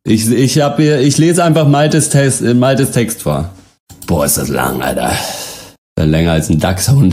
Ich lese einfach Maltes Text vor. Boah, ist das lang, Alter. Länger als ein Dachshund.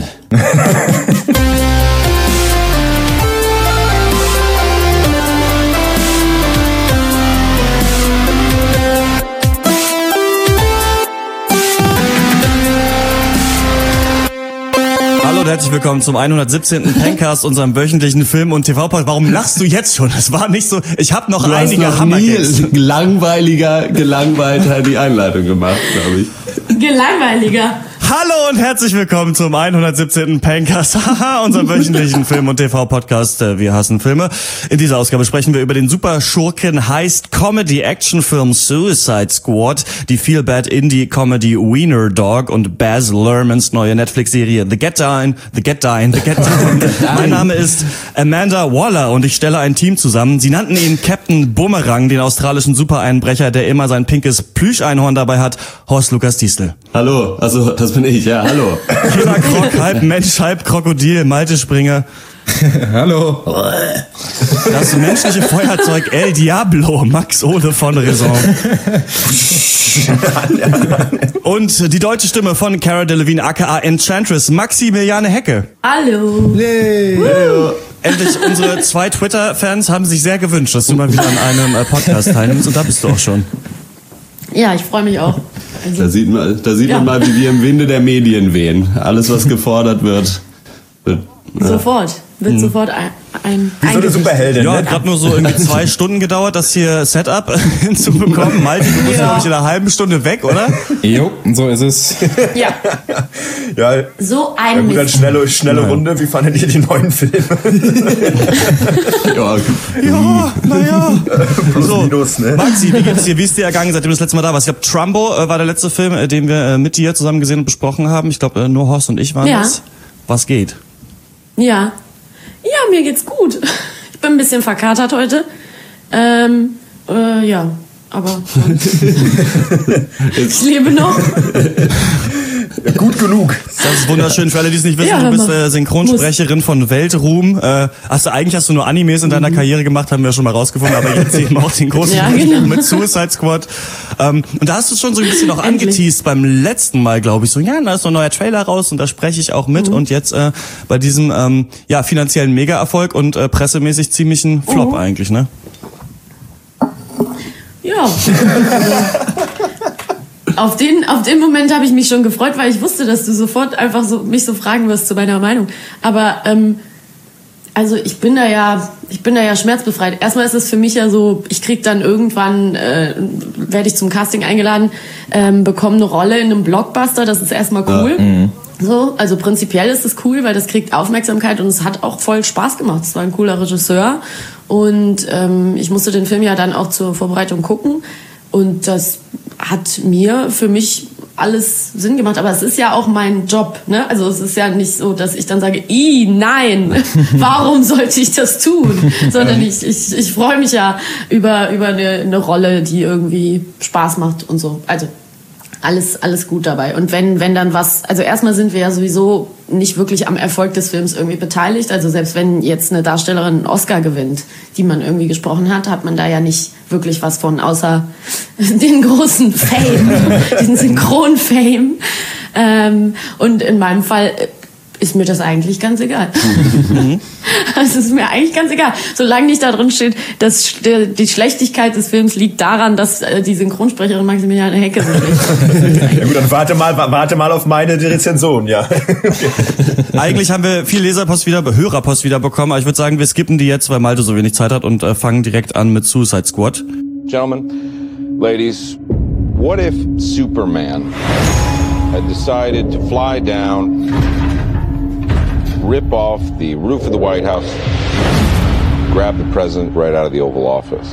Hallo und herzlich willkommen zum 117. Pencast, unserem wöchentlichen Film- und TV-Podcast. Warum lachst du jetzt schon? Das war nicht so, ich habe noch einige Hammergags. Gelangweilter die Einleitung gemacht, glaube ich. Gelangweiliger. Hallo und herzlich willkommen zum 117. Pencast, unserem wöchentlichen Film- und TV-Podcast. Wir hassen Filme. In dieser Ausgabe sprechen wir über den Super-Schurken-Heist-Comedy-Action-Film Suicide Squad, die Feel-Bad-Indie-Comedy Wiener Dog und Baz Luhrmanns neue Netflix-Serie The Get Down. Mein Name ist Amanda Waller und ich stelle ein Team zusammen. Sie nannten ihn Captain Bumerang, den australischen Supereinbrecher, der immer sein pinkes Plüscheinhorn dabei hat, Horst Lukas Diestel. Hallo, also das bin ich, ja, hallo. Killer Krok, halb Mensch, halb Krokodil, Malte Springer. Hallo. Das menschliche Feuerzeug El Diablo, Max Ole von Raison. Und die deutsche Stimme von Cara Delevingne aka Enchantress, Maximiliane Hecke. Hallo. Yay. Endlich, unsere 2 Twitter-Fans haben sich sehr gewünscht, dass du mal wieder an einem Podcast teilnimmst, und da bist du auch schon. Ja, ich freue mich auch. Also, Da sieht man mal, wie wir im Winde der Medien wehen. Alles, was gefordert wird sofort. Wird sofort ein Wie so eine Superheldin, Ja, ne? hat gerade nur so irgendwie 2 Stunden gedauert, das hier Setup hinzubekommen. Malte, du bist, glaube ich, in einer halben Stunde weg, oder? Jo, so ist es. Ja, Ja, so ja ein gut, dann Mist. schnelle Runde. Wie fandet ihr die neuen Filme? Ja, Ja, naja. Plus, minus, ne? Maxi, wie geht's dir? Wie ist dir ergangen, seitdem du das letzte Mal da warst? Ich glaube, Trumbo war der letzte Film, den wir mit dir zusammen gesehen und besprochen haben. Ich glaube, nur Horst und ich waren Ja. das. Was geht? Ja, mir geht's gut. Ich bin ein bisschen verkatert heute. Ja, aber ich lebe noch. Ja, gut genug. Das ist wunderschön. Für alle, die es nicht wissen, Ja, du bist man Synchronsprecherin von Weltruhm. Eigentlich hast du nur Animes in deiner Karriere gemacht, haben wir schon mal rausgefunden, aber jetzt eben auch den großen Ja, Durchbruch genau. mit Suicide Squad. Und da hast du schon so ein bisschen noch Endlich. angeteased beim letzten Mal, glaube ich, so, ja, da ist so ein neuer Trailer raus und da spreche ich auch mit. Und jetzt bei diesem finanziellen Mega-Erfolg und pressemäßig ziemlichen Flop eigentlich, ne? Ja. Auf den Moment habe ich mich schon gefreut, weil ich wusste, dass du sofort einfach so mich so fragen wirst zu meiner Meinung. Aber also ich bin da ja schmerzbefreit. Erstmal ist es für mich ja so, ich krieg dann irgendwann, werde ich zum Casting eingeladen, bekomme eine Rolle in einem Blockbuster, das ist erstmal cool. So, also prinzipiell ist es cool, weil das kriegt Aufmerksamkeit und es hat auch voll Spaß gemacht. Es war ein cooler Regisseur und ich musste den Film ja dann auch zur Vorbereitung gucken und das hat für mich alles Sinn gemacht, aber es ist ja auch mein Job, ne? Also es ist ja nicht so, dass ich dann sage, nein, warum sollte ich das tun? Sondern ich freue mich ja über eine Rolle, die irgendwie Spaß macht und so. Also alles gut dabei. Und wenn dann was, also erstmal sind wir ja sowieso nicht wirklich am Erfolg des Films irgendwie beteiligt. Also selbst wenn jetzt eine Darstellerin einen Oscar gewinnt, die man irgendwie gesprochen hat man da ja nicht wirklich was von, außer den großen Fame, diesen Synchron-Fame. Und in meinem Fall ist mir das eigentlich ganz egal. Es ist mir eigentlich ganz egal. Solange nicht da drin steht, dass die Schlechtigkeit des Films liegt daran, dass die Synchronsprecherin Maximiliane Hecke so schlecht ist. Ja gut, dann warte mal auf meine Rezension, ja. Eigentlich haben wir viel Hörerpost wieder bekommen, aber ich würde sagen, wir skippen die jetzt, weil Malte so wenig Zeit hat und fangen direkt an mit Suicide Squad. Gentlemen, ladies, what if Superman had decided to fly down, rip off the roof of the White House, grab the president right out of the Oval Office?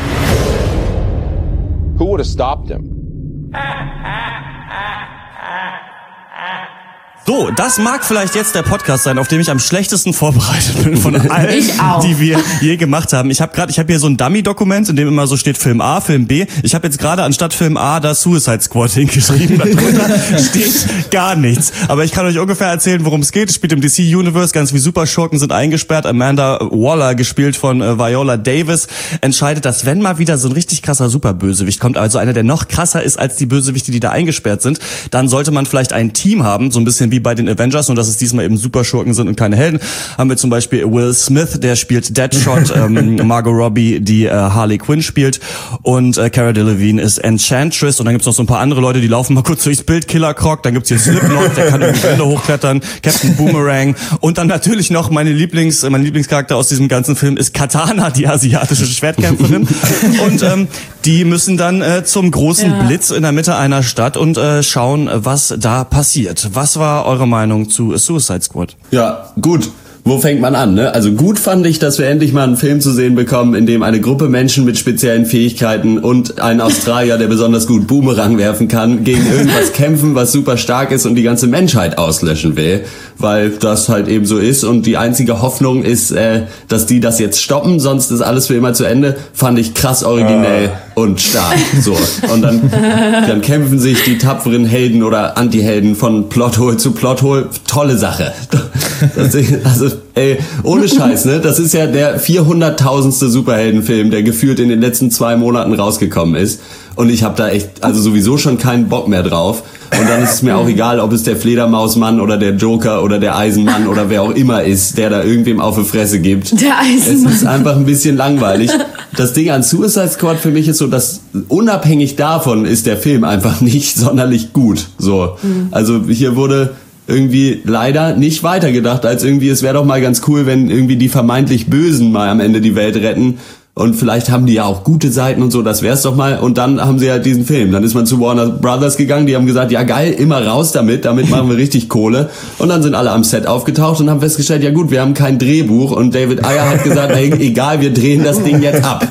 Who would have stopped him? So, das mag vielleicht jetzt der Podcast sein, auf dem ich am schlechtesten vorbereitet bin von allen, die wir je gemacht haben. Ich habe hier so ein Dummy-Dokument, in dem immer so steht Film A, Film B. Ich habe jetzt gerade anstatt Film A da Suicide Squad hingeschrieben. Darunter steht gar nichts. Aber ich kann euch ungefähr erzählen, worum es geht. Es spielt im DC-Universe, ganz wie Superschurken sind eingesperrt. Amanda Waller, gespielt von Viola Davis, entscheidet, dass wenn mal wieder so ein richtig krasser Superbösewicht kommt, also einer, der noch krasser ist als die Bösewichte, die da eingesperrt sind, dann sollte man vielleicht ein Team haben, so ein bisschen wie bei den Avengers, nur dass es diesmal eben Superschurken sind und keine Helden. Haben wir zum Beispiel Will Smith, der spielt Deadshot, Margot Robbie, die Harley Quinn spielt, und Cara Delevingne ist Enchantress, und dann gibt's noch so ein paar andere Leute, die laufen mal kurz durchs Bild, Killer Croc, dann gibt's hier Slipknot, der kann irgendwie Wände hochklettern, Captain Boomerang, und dann natürlich noch mein Lieblingscharakter aus diesem ganzen Film ist Katana, die asiatische Schwertkämpferin, und die müssen dann zum großen Blitz in der Mitte einer Stadt und schauen, was da passiert. Was war eure Meinung zu Suicide Squad? Ja, gut. Wo fängt man an, ne? Also gut fand ich, dass wir endlich mal einen Film zu sehen bekommen, in dem eine Gruppe Menschen mit speziellen Fähigkeiten und ein Australier, der besonders gut Boomerang werfen kann, gegen irgendwas kämpfen, was super stark ist und die ganze Menschheit auslöschen will, weil das halt eben so ist, und die einzige Hoffnung ist, dass die das jetzt stoppen, sonst ist alles für immer zu Ende. Fand ich krass originell und stark. So. Und dann kämpfen sich die tapferen Helden oder Anti-Helden von Plothole zu Plothole. Tolle Sache. Also, ey, ohne Scheiß, ne? Das ist ja der 400.000. Superheldenfilm, der gefühlt in den letzten 2 Monaten rausgekommen ist. Und ich habe da echt, also sowieso schon keinen Bock mehr drauf. Und dann ist es mir auch egal, ob es der Fledermausmann oder der Joker oder der Eisenmann oder wer auch immer ist, der da irgendwem auf die Fresse gibt. Der Eisenmann. Es ist einfach ein bisschen langweilig. Das Ding an Suicide Squad für mich ist so, dass unabhängig davon ist der Film einfach nicht sonderlich gut. So. Also hier wurde irgendwie leider nicht weitergedacht, als irgendwie, es wäre doch mal ganz cool, wenn irgendwie die vermeintlich Bösen mal am Ende die Welt retten. Und vielleicht haben die ja auch gute Seiten und so, das wär's doch mal. Und dann haben sie halt diesen Film. Dann ist man zu Warner Brothers gegangen, die haben gesagt, ja geil, immer raus damit machen wir richtig Kohle. Und dann sind alle am Set aufgetaucht und haben festgestellt, ja gut, wir haben kein Drehbuch. Und David Ayer hat gesagt, hey, egal, wir drehen das Ding jetzt ab.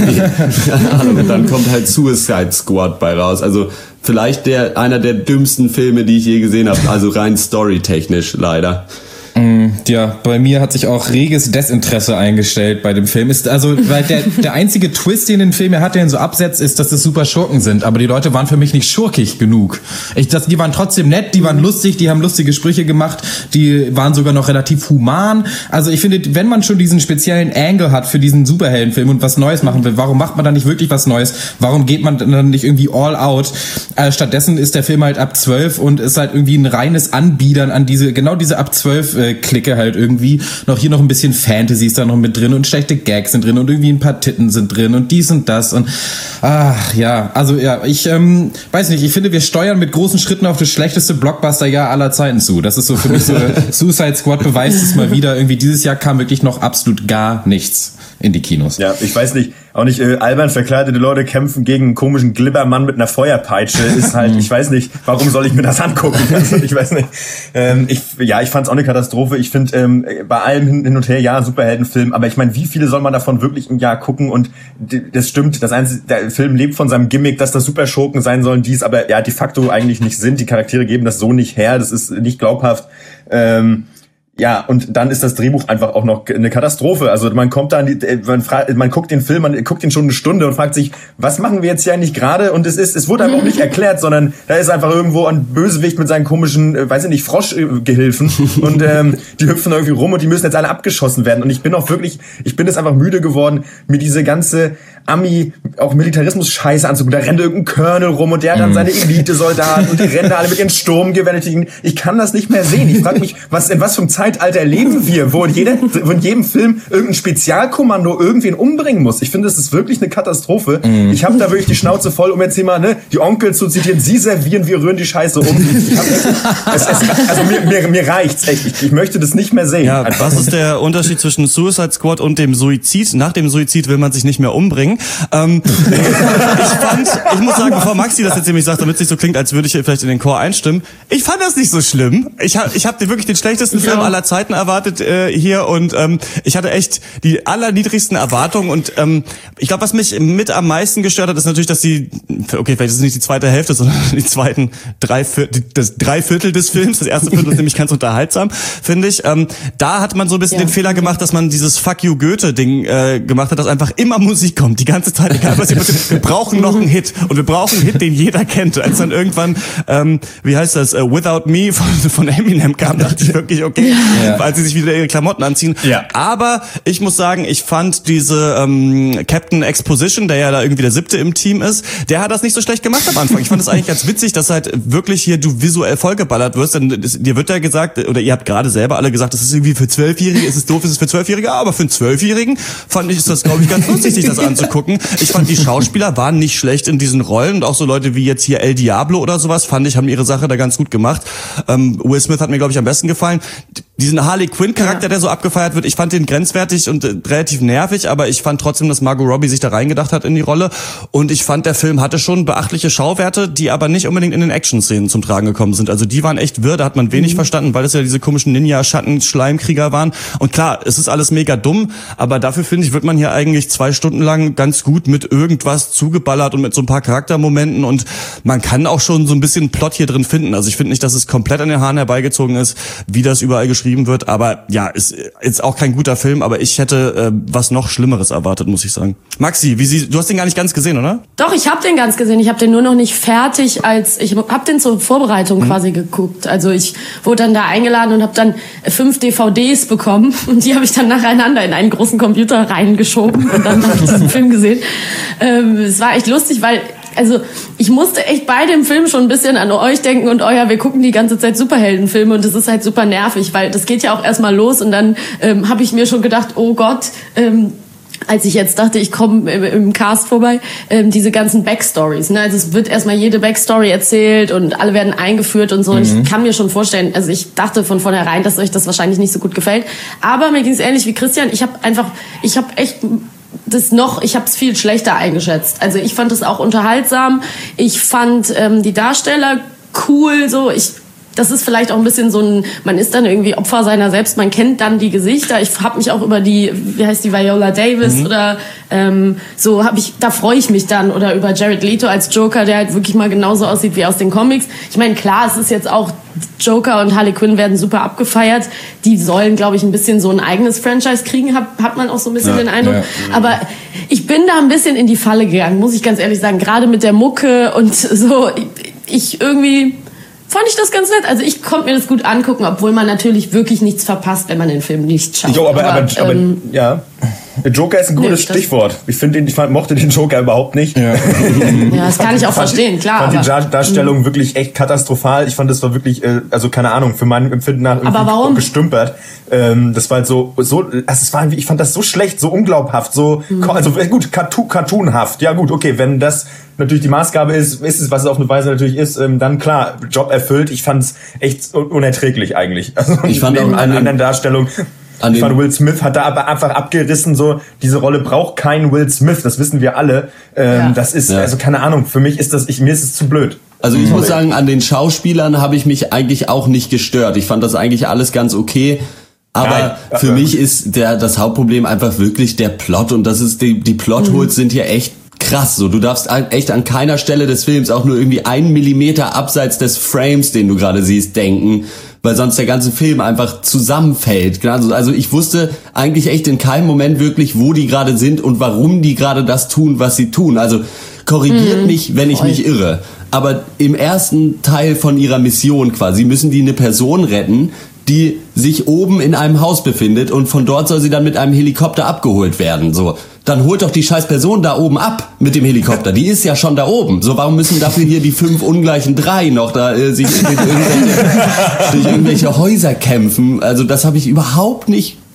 Und dann kommt halt Suicide Squad bei raus. Also vielleicht einer der dümmsten Filme, die ich je gesehen habe. Also rein storytechnisch leider. Ja, bei mir hat sich auch reges Desinteresse eingestellt bei dem Film. Ist also, weil der einzige Twist, den Film hat, der ihn so absetzt, ist, dass es super Schurken sind. Aber die Leute waren für mich nicht schurkig genug. Die waren trotzdem nett, die waren lustig, die haben lustige Sprüche gemacht, die waren sogar noch relativ human. Also ich finde, wenn man schon diesen speziellen Angle hat für diesen Superheldenfilm und was Neues machen will, warum macht man dann nicht wirklich was Neues? Warum geht man dann nicht irgendwie all out? Stattdessen ist der Film halt ab 12 und ist halt irgendwie ein reines Anbiedern an diese ab 12 Clique halt irgendwie. Hier noch ein bisschen Fantasy ist da noch mit drin und schlechte Gags sind drin und irgendwie ein paar Titten sind drin und dies und das und ich weiß nicht, ich finde, wir steuern mit großen Schritten auf das schlechteste Blockbuster-Jahr aller Zeiten zu. Das ist so für mich so, Suicide Squad beweist es mal wieder. Irgendwie dieses Jahr kam wirklich noch absolut gar nichts in die Kinos. Ja, ich weiß nicht, auch nicht albern verkleidete Leute kämpfen gegen einen komischen Glibbermann mit einer Feuerpeitsche, ist halt, ich weiß nicht, warum soll ich mir das angucken? Ich weiß nicht. Ich fand's auch eine Katastrophe. Ich finde, bei allem hin und her, ja, Superheldenfilm, aber ich meine, wie viele soll man davon wirklich im Jahr gucken? Und das stimmt, der Film lebt von seinem Gimmick, dass das Superschurken sein sollen, die es aber ja de facto eigentlich nicht sind. Die Charaktere geben das so nicht her, das ist nicht glaubhaft. Ja, und dann ist das Drehbuch einfach auch noch eine Katastrophe. Also man kommt da man guckt den Film, man guckt ihn schon eine Stunde und fragt sich, was machen wir jetzt hier eigentlich gerade? Und es wurde einfach auch nicht erklärt, sondern da ist einfach irgendwo ein Bösewicht mit seinen komischen, Froschgehilfen und die hüpfen irgendwie rum und die müssen jetzt alle abgeschossen werden. Und ich bin jetzt einfach müde geworden, mir diese ganze Ami, auch Militarismus-Scheiße anzugucken. Da rennt irgendein Colonel rum und der hat dann seine Elite-Soldaten und die rennen da alle mit ihren Sturmgewehren. Ich kann das nicht mehr sehen. Ich frage mich, in was für einem Zeitalter leben wir, wo in jedem Film irgendein Spezialkommando irgendwen umbringen muss. Ich finde, das ist wirklich eine Katastrophe. Ich habe da wirklich die Schnauze voll, um jetzt hier mal die Onkel zu zitieren. Sie servieren, wir rühren die Scheiße um. Mir reicht's echt. Ich möchte das nicht mehr sehen. Ja, was ist der Unterschied zwischen Suicide Squad und dem Suizid? Nach dem Suizid will man sich nicht mehr umbringen. Ich muss sagen, bevor Maxi das jetzt nämlich sagt, damit es nicht so klingt, als würde ich vielleicht in den Chor einstimmen, ich fand das nicht so schlimm. Ich hab dir wirklich den schlechtesten Film aller aller Zeiten erwartet hier und ich hatte echt die allerniedrigsten Erwartungen und ich glaube, was mich mit am meisten gestört hat, ist natürlich, dass okay, vielleicht ist es nicht die zweite Hälfte, sondern die zweiten drei Viertel des Films. Das erste Viertel ist nämlich ganz unterhaltsam, finde ich. Da hat man so ein bisschen den Fehler gemacht, dass man dieses Fuck you Goethe-Ding gemacht hat, dass einfach immer Musik kommt, die ganze Zeit, egal was hier passiert. Wir brauchen noch einen Hit und wir brauchen einen Hit, den jeder kennt. Als dann irgendwann, wie heißt das, Without Me von Eminem kam, dachte ich wirklich, okay, als sie sich wieder ihre Klamotten anziehen. Ja. Aber ich muss sagen, ich fand diese Captain Exposition, der ja da irgendwie der 7. im Team ist, der hat das nicht so schlecht gemacht am Anfang. Ich fand es eigentlich ganz witzig, dass halt wirklich hier du visuell vollgeballert wirst. Denn dir wird ja gesagt, oder ihr habt gerade selber alle gesagt, das ist irgendwie für 12-Jährige, ist es doof, ist es für 12-Jährige, aber für einen 12-Jährigen fand ich, ist das, glaube ich, ganz lustig, sich das anzugucken. Ich fand, die Schauspieler waren nicht schlecht in diesen Rollen und auch so Leute wie jetzt hier El Diablo oder sowas, fand ich, haben ihre Sache da ganz gut gemacht. Will Smith hat mir, glaube ich, am besten gefallen. Diesen Harley Quinn-Charakter, der so abgefeiert wird, ich fand den grenzwertig und relativ nervig, aber ich fand trotzdem, dass Margot Robbie sich da reingedacht hat in die Rolle und ich fand, der Film hatte schon beachtliche Schauwerte, die aber nicht unbedingt in den Action-Szenen zum Tragen gekommen sind. Also die waren echt wirr, da hat man wenig verstanden, weil es ja diese komischen Ninja-Schatten-Schleimkrieger waren und klar, es ist alles mega dumm, aber dafür, finde ich, wird man hier eigentlich 2 Stunden lang ganz gut mit irgendwas zugeballert und mit so ein paar Charaktermomenten und man kann auch schon so ein bisschen Plot hier drin finden. Also ich finde nicht, dass es komplett an den Haaren herbeigezogen ist, wie das überall geschrieben wird, aber ja, ist jetzt auch kein guter Film, aber ich hätte was noch Schlimmeres erwartet, muss ich sagen. Maxi, du hast den gar nicht ganz gesehen, oder? Doch, ich habe den ganz gesehen. Ich habe den nur noch nicht fertig, ich habe den zur Vorbereitung quasi geguckt. Also ich wurde dann da eingeladen und habe dann 5 DVDs bekommen und die habe ich dann nacheinander in einen großen Computer reingeschoben und dann habe ich diesen Film gesehen. Es war echt lustig, weil also ich musste echt bei dem Film schon ein bisschen an euch denken und wir gucken die ganze Zeit Superheldenfilme und das ist halt super nervig, weil das geht ja auch erstmal los und dann habe ich mir schon gedacht, oh Gott, als ich jetzt dachte, ich komme im Cast vorbei, diese ganzen Backstories. Ne? Also es wird erstmal jede Backstory erzählt und alle werden eingeführt und so. Und ich kann mir schon vorstellen, also ich dachte von vornherein, dass euch das wahrscheinlich nicht so gut gefällt. Aber mir ging es ähnlich wie Christian. Ich habe es viel schlechter eingeschätzt. Also ich fand es auch unterhaltsam. Ich fand die Darsteller cool, so. Das ist vielleicht auch ein bisschen so man ist dann irgendwie Opfer seiner selbst, man kennt dann die Gesichter. Ich habe mich auch über wie heißt die, Viola Davis oder da freue ich mich dann. Oder über Jared Leto als Joker, der halt wirklich mal genauso aussieht wie aus den Comics. Ich meine, klar, es ist jetzt auch, Joker und Harley Quinn werden super abgefeiert. Die sollen, glaube ich, ein bisschen so ein eigenes Franchise kriegen, hat man auch so ein bisschen den Eindruck. Ja. Aber ich bin da ein bisschen in die Falle gegangen, muss ich ganz ehrlich sagen. Gerade mit der Mucke und so, fand ich das ganz nett. Also ich konnte mir das gut angucken, obwohl man natürlich wirklich nichts verpasst, wenn man den Film nicht schaut. Jo, aber ja. Der Joker ist ein gutes Stichwort. Ich mochte den Joker überhaupt nicht. Ja, das kann ich auch verstehen, klar. Ich fand die Darstellung wirklich echt katastrophal. Ich fand, das war wirklich, also keine Ahnung, für mein Empfinden nach irgendwie gestümpert. Das war halt ich fand das so schlecht, so unglaubhaft, so, also gut, cartoonhaft. Ja gut, okay, wenn das natürlich die Maßgabe ist es, was es auf eine Weise natürlich ist, dann klar, Job erfüllt. Ich fand's echt unerträglich eigentlich. Also ich fand auch eine anderen Darstellung. Ich fand, Will Smith hat da aber einfach abgerissen, so, diese Rolle braucht keinen Will Smith, das wissen wir alle. Das ist, also keine Ahnung, für mich ist mir ist es zu blöd. Also ich muss sagen, an den Schauspielern habe ich mich eigentlich auch nicht gestört. Ich fand das eigentlich alles ganz okay. Aber für mich ist das Hauptproblem einfach wirklich der Plot und das ist, die Plotholes sind hier echt krass, so. Du darfst echt an keiner Stelle des Films auch nur irgendwie 1 Millimeter abseits des Frames, den du gerade siehst, denken, weil sonst der ganze Film einfach zusammenfällt. Also ich wusste eigentlich echt in keinem Moment wirklich, wo die gerade sind und warum die gerade das tun, was sie tun. Also korrigiert mich, wenn ich mich irre. Aber im ersten Teil von ihrer Mission quasi müssen die eine Person retten, die sich oben in einem Haus befindet und von dort soll sie dann mit einem Helikopter abgeholt werden. So, dann holt doch die scheiß Person da oben ab mit dem Helikopter. Die ist ja schon da oben. So, warum müssen dafür hier die 5 ungleichen 3 noch da sich durch irgendwelche Häuser kämpfen? Also das habe ich überhaupt nicht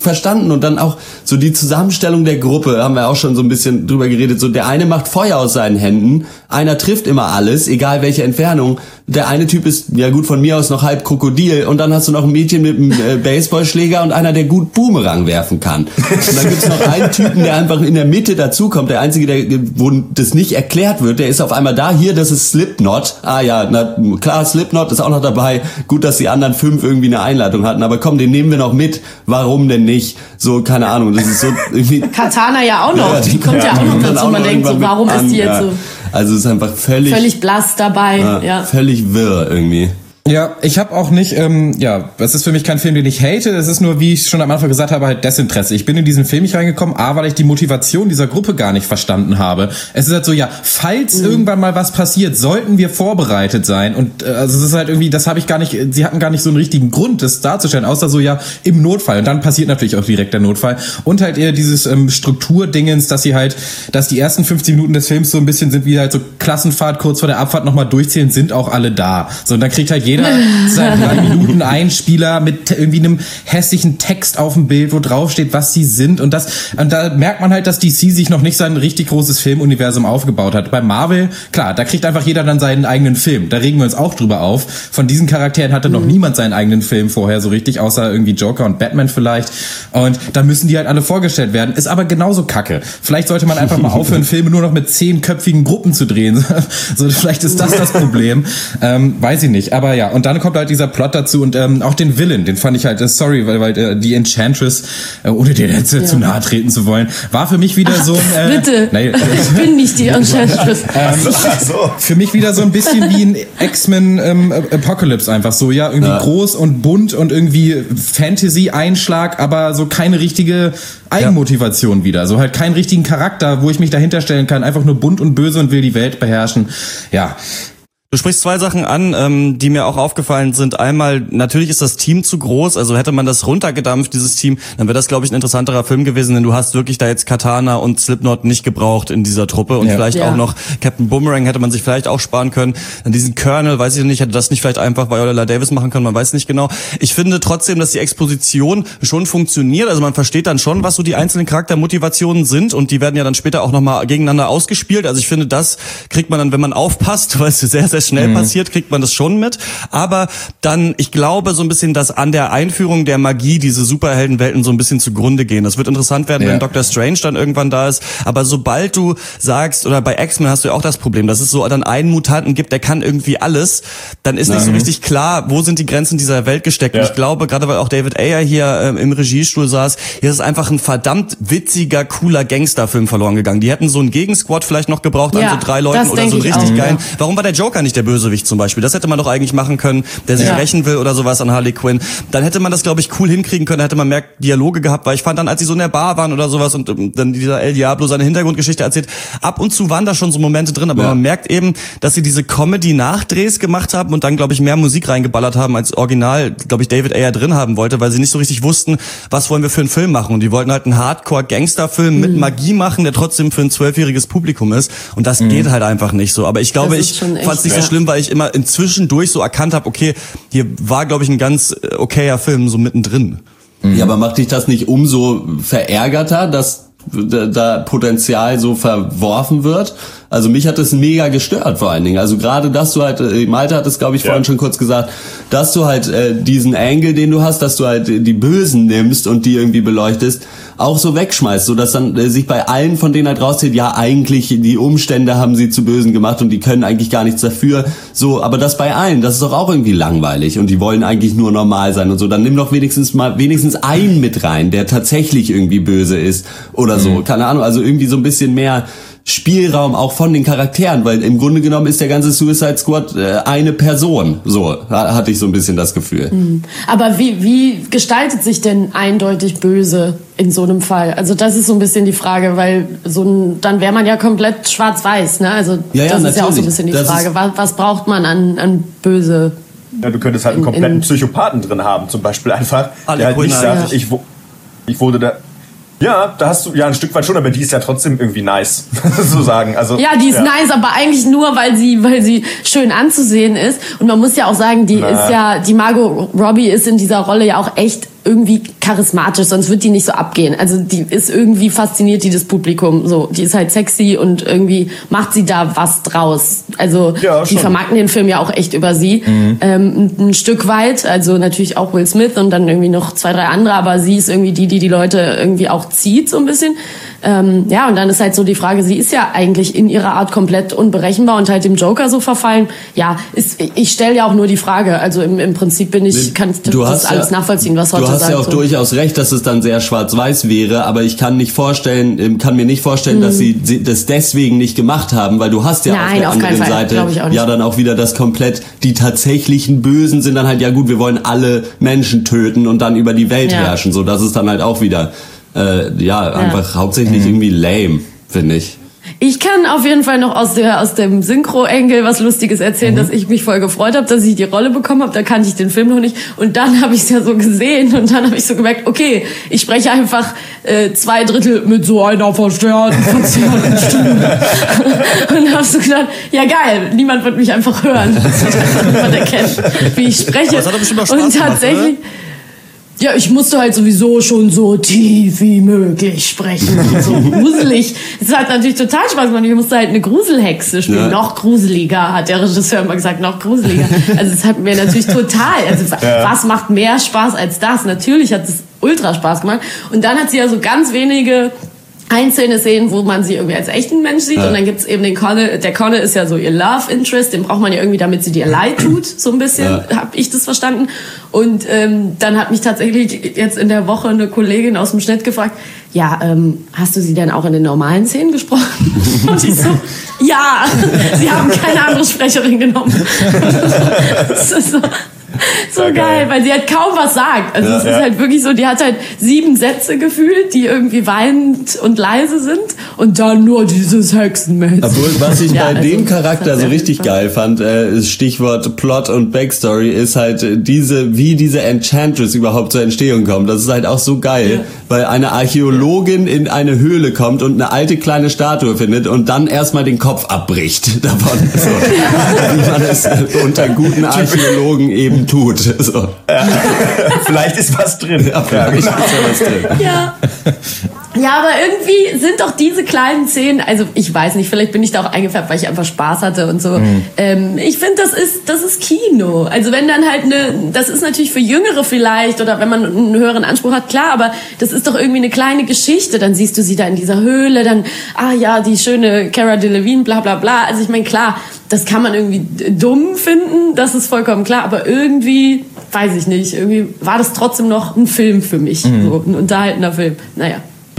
verstanden. Und dann auch so die Zusammenstellung der Gruppe, haben wir auch schon so ein bisschen drüber geredet, so der eine macht Feuer aus seinen Händen, einer trifft immer alles, egal welche Entfernung. Der eine Typ ist, ja gut, von mir aus noch halb Krokodil, und dann hast du noch ein Mädchen mit einem Baseballschläger und einer, der gut Boomerang werfen kann. Und dann gibt's noch einen Typen, der einfach in der Mitte dazukommt, der einzige, wo das nicht erklärt wird, der ist auf einmal da, hier, das ist Slipknot. Ah ja, na klar, Slipknot ist auch noch dabei. Gut, dass die anderen 5 irgendwie eine Einladung hatten, aber komm, den nehmen wir noch mit. Warum denn nicht? So, keine Ahnung, das ist so irgendwie... Katana ja auch noch, ja, die kommt ja auch noch dazu, man denkt so, warum ist die jetzt so... Also es ist einfach völlig blass dabei. Ja. Völlig wirr irgendwie. Ja, ich habe auch nicht, es ist für mich kein Film, den ich hate, es ist nur, wie ich schon am Anfang gesagt habe, halt Desinteresse. Ich bin in diesen Film nicht reingekommen, weil ich die Motivation dieser Gruppe gar nicht verstanden habe. Es ist halt so, ja, falls irgendwann mal was passiert, sollten wir vorbereitet sein. Und also es ist halt irgendwie, das habe ich gar nicht, sie hatten gar nicht so einen richtigen Grund, das darzustellen, außer so, ja, im Notfall. Und dann passiert natürlich auch direkt der Notfall. Und halt eher dieses Strukturdingens, dass die ersten 15 Minuten des Films so ein bisschen sind wie halt so Klassenfahrt, kurz vor der Abfahrt nochmal durchzählen, sind auch alle da. So, und dann kriegt halt jeder seinen 3 Minuten Einspieler mit irgendwie einem hässlichen Text auf dem Bild, wo drauf steht, was sie sind, und da merkt man halt, dass DC sich noch nicht sein richtig großes Filmuniversum aufgebaut hat. Bei Marvel, klar, da kriegt einfach jeder dann seinen eigenen Film. Da regen wir uns auch drüber auf. Von diesen Charakteren hatte noch niemand seinen eigenen Film vorher so richtig, außer irgendwie Joker und Batman vielleicht. Und da müssen die halt alle vorgestellt werden. Ist aber genauso kacke. Vielleicht sollte man einfach mal aufhören, Filme nur noch mit 10-köpfigen Gruppen zu drehen. So, vielleicht ist das Problem. Weiß ich nicht. Aber ja, und dann kommt halt dieser Plot dazu, und auch den Villain, den fand ich halt, weil die Enchantress, ohne den jetzt zu nahe treten zu wollen, war für mich wieder so ein... bitte, ich bin nicht die Enchantress. Für mich wieder so ein bisschen wie ein X-Men Apocalypse einfach so, ja, irgendwie groß und bunt und irgendwie Fantasy-Einschlag, aber so keine richtige Eigenmotivation wieder, so halt keinen richtigen Charakter, wo ich mich dahinter stellen kann, einfach nur bunt und böse und will die Welt beherrschen, ja. Du sprichst 2 Sachen an, die mir auch aufgefallen sind. Einmal, natürlich ist das Team zu groß, also hätte man das runtergedampft, dieses Team, dann wäre das, glaube ich, ein interessanterer Film gewesen, denn du hast wirklich da jetzt Katana und Slipknot nicht gebraucht in dieser Truppe, und vielleicht auch noch Captain Boomerang hätte man sich vielleicht auch sparen können. Dann diesen Colonel, weiß ich nicht, hätte das nicht vielleicht einfach Viola Davis machen können, man weiß nicht genau. Ich finde trotzdem, dass die Exposition schon funktioniert, also man versteht dann schon, was so die einzelnen Charaktermotivationen sind, und die werden ja dann später auch nochmal gegeneinander ausgespielt. Also ich finde, das kriegt man dann, wenn man aufpasst, weil es sehr, sehr schnell passiert, kriegt man das schon mit. Aber dann, ich glaube, so ein bisschen, dass an der Einführung der Magie diese Superheldenwelten so ein bisschen zugrunde gehen. Das wird interessant werden, wenn Doctor Strange dann irgendwann da ist. Aber sobald du sagst, oder bei X-Men hast du ja auch das Problem, dass es so dann einen Mutanten gibt, der kann irgendwie alles, dann ist nicht so richtig klar, wo sind die Grenzen dieser Welt gesteckt. Und ich glaube, gerade weil auch David Ayer hier im Regiestuhl saß, hier ist einfach ein verdammt witziger, cooler Gangsterfilm verloren gegangen. Die hätten so einen Gegensquad vielleicht noch gebraucht an so 3 Leuten oder so einen richtig geilen. Warum war der Joker nicht der Bösewicht zum Beispiel? Das hätte man doch eigentlich machen können, der sich rächen will oder sowas an Harley Quinn. Dann hätte man das, glaube ich, cool hinkriegen können, da hätte man mehr Dialoge gehabt, weil ich fand dann, als sie so in der Bar waren oder sowas und dann dieser El Diablo seine Hintergrundgeschichte erzählt, ab und zu waren da schon so Momente drin, aber man merkt eben, dass sie diese Comedy-Nachdrehs gemacht haben und dann, glaube ich, mehr Musik reingeballert haben, als original, glaube ich, David Ayer drin haben wollte, weil sie nicht so richtig wussten, was wollen wir für einen Film machen, und die wollten halt einen Hardcore-Gangster-Film mit Magie machen, der trotzdem für ein 12-jähriges Publikum ist, und das geht halt einfach nicht so. Aber ich glaube, ich fand es nicht so schlimm, weil ich immer inzwischen durch so erkannt habe, okay, hier war, glaube ich, ein ganz okayer Film so mittendrin. Ja, aber macht dich das nicht umso verärgerter, dass da Potenzial so verworfen wird? Also mich hat das mega gestört vor allen Dingen. Also gerade, dass du halt, Malte hat es, glaube ich, vorhin schon kurz gesagt, dass du halt diesen Angle, den du hast, dass du halt die Bösen nimmst und die irgendwie beleuchtest, auch so wegschmeißt, so dass dann sich bei allen von denen halt rauszieht, ja, eigentlich die Umstände haben sie zu Bösen gemacht und die können eigentlich gar nichts dafür. So, aber das bei allen, das ist doch auch irgendwie langweilig und die wollen eigentlich nur normal sein und so. Dann nimm doch wenigstens einen mit rein, der tatsächlich irgendwie böse ist oder so. Keine Ahnung, also irgendwie so ein bisschen mehr Spielraum auch von den Charakteren, weil im Grunde genommen ist der ganze Suicide Squad eine Person. So hatte ich so ein bisschen das Gefühl. Aber wie gestaltet sich denn eindeutig böse in so einem Fall? Also das ist so ein bisschen die Frage, weil dann wäre man ja komplett schwarz-weiß, ne? Also das ist ja auch so ein bisschen die Frage. Was braucht man an böse? Ja, du könntest halt einen kompletten Psychopathen drin haben, zum Beispiel einfach, der halt nicht sagt, ich wurde da... Ja, da hast du ja ein Stück weit schon, aber die ist ja trotzdem irgendwie nice, so sagen. Also, ja, die ist nice, aber eigentlich nur, weil sie schön anzusehen ist. Und man muss ja auch sagen, die Margot Robbie ist in dieser Rolle ja auch echt irgendwie charismatisch, sonst wird die nicht so abgehen. Also die ist irgendwie fasziniert, die das Publikum. So, die ist halt sexy und irgendwie macht sie da was draus. Also die vermarkten den Film ja auch echt über sie. Ein Stück weit, also natürlich auch Will Smith und dann irgendwie noch 2, 3 andere, aber sie ist irgendwie die Leute irgendwie auch zieht so ein bisschen. Und dann ist halt so die Frage, sie ist ja eigentlich in ihrer Art komplett unberechenbar und halt dem Joker so verfallen. Ja, ich stelle ja auch nur die Frage. Also im Prinzip kann ich das alles nachvollziehen, was heute sagt. Du hast ja auch durchaus recht, dass es dann sehr schwarz-weiß wäre, aber ich kann mir nicht vorstellen, dass sie das deswegen nicht gemacht haben, weil du hast ja auf der anderen Seite ja dann auch wieder das komplett, die tatsächlichen Bösen sind dann halt, ja gut, wir wollen alle Menschen töten und dann über die Welt herrschen. So, das ist dann halt auch wieder einfach hauptsächlich irgendwie lame, finde ich. Ich kann auf jeden Fall noch aus dem Synchro-Engel was Lustiges erzählen, dass ich mich voll gefreut habe, dass ich die Rolle bekommen habe. Da kannte ich den Film noch nicht. Und dann habe ich es ja so gesehen und dann habe ich so gemerkt, okay, ich spreche einfach 2/3 mit so einer verzerrten Stimme. Und habe so gedacht, ja geil, niemand wird mich einfach hören. Niemand erkennt, wie ich spreche. Aber das hat doch bestimmt auch Spaß und tatsächlich gemacht, oder? Ja, ich musste halt sowieso schon so tief wie möglich sprechen. So gruselig. Es hat natürlich total Spaß gemacht. Ich musste halt eine Gruselhexe spielen. Ja. Noch gruseliger, hat der Regisseur immer gesagt, noch gruseliger. Also es hat mir natürlich was macht mehr Spaß als das? Natürlich hat es ultra Spaß gemacht. Und dann hat sie ja so ganz wenige einzelne Szenen, wo man sie irgendwie als echten Mensch sieht. Und dann gibt's eben den Connell. Der Connell ist ja so ihr Love Interest. Den braucht man ja irgendwie, damit sie dir leid tut. So ein bisschen habe ich das verstanden. Und dann hat mich tatsächlich jetzt in der Woche eine Kollegin aus dem Schnitt gefragt, hast du sie denn auch in den normalen Szenen gesprochen? Und ich so, ja, sie haben keine andere Sprecherin genommen. Das ist so geil, weil sie halt kaum was sagt. Also es ist halt wirklich so, die hat halt 7 Sätze gefühlt, die irgendwie weinend und leise sind und dann nur dieses Hexenmäßig. Obwohl, was ich bei dem Charakter so richtig geil fand, Stichwort Plot und Backstory, ist halt wie diese Enchantress überhaupt zur Entstehung kommt. Das ist halt auch so geil, weil eine Archäologin in eine Höhle kommt und eine alte kleine Statue findet und dann erstmal den Kopf abbricht davon. So. Wie man es unter guten Archäologen eben tut. So. Vielleicht ist was drin. Vielleicht ist was drin. Ja, aber irgendwie sind doch diese kleinen Szenen, also ich weiß nicht, vielleicht bin ich da auch eingefärbt, weil ich einfach Spaß hatte und so. Ich finde, das ist Kino. Also wenn dann halt das ist natürlich für Jüngere vielleicht oder wenn man einen höheren Anspruch hat, klar, aber das ist doch irgendwie eine kleine Geschichte. Dann siehst du sie da in dieser Höhle, dann, die schöne Cara Delevingne, bla bla bla. Also ich meine, klar, das kann man irgendwie dumm finden, das ist vollkommen klar, aber irgendwie, weiß ich nicht, irgendwie war das trotzdem noch ein Film für mich, so ein unterhaltender Film. Naja.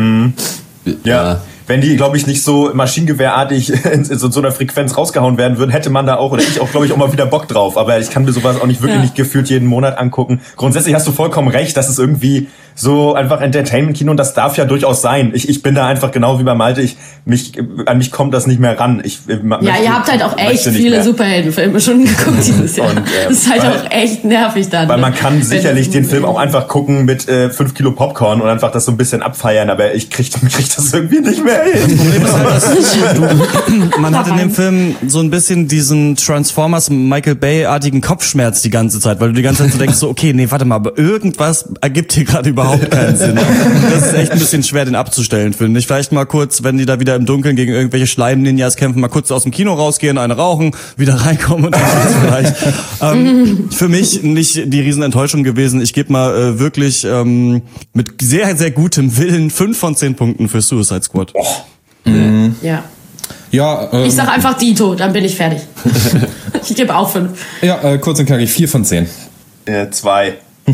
Ja. Wenn die, glaube ich, nicht so maschinengewehrartig in so einer Frequenz rausgehauen werden würden, hätte man da auch, oder ich auch, glaube ich, auch mal wieder Bock drauf. Aber ich kann mir sowas auch nicht wirklich nicht gefühlt jeden Monat angucken. Grundsätzlich hast du vollkommen recht, das ist irgendwie so einfach Entertainment-Kino und das darf ja durchaus sein. Ich bin da einfach genau wie bei Malte, an mich kommt das nicht mehr ran. Ihr habt halt auch echt viele Superheldenfilme schon geguckt dieses Jahr. Und, das ist halt auch echt nervig dann. Weil man kann sicherlich den Film auch einfach gucken mit 5 Kilo Popcorn und einfach das so ein bisschen abfeiern, aber ich krieg das irgendwie nicht mehr hin. Das Problem ist halt, man hat in dem Film so ein bisschen diesen Transformers Michael Bay-artigen Kopfschmerz die ganze Zeit, weil du die ganze Zeit so denkst, so, okay, nee, warte mal, aber irgendwas ergibt hier gerade überhaupt keinen Sinn. Das ist echt ein bisschen schwer, den abzustellen, finde ich. Vielleicht mal kurz, wenn die da wieder im Dunkeln gegen irgendwelche Schleim-Ninjas kämpfen, mal kurz aus dem Kino rausgehen, eine rauchen, wieder reinkommen und dann vielleicht. Für mich nicht die Riesenenttäuschung gewesen. Ich gebe mal wirklich mit sehr, sehr gutem Willen 5 von 10 Punkten für Suicide Squad. Ja. Ja, ich sag einfach Dito, dann bin ich fertig. Ich gebe auch 5. Ja, kurz und knackig, 4 von 10. 2.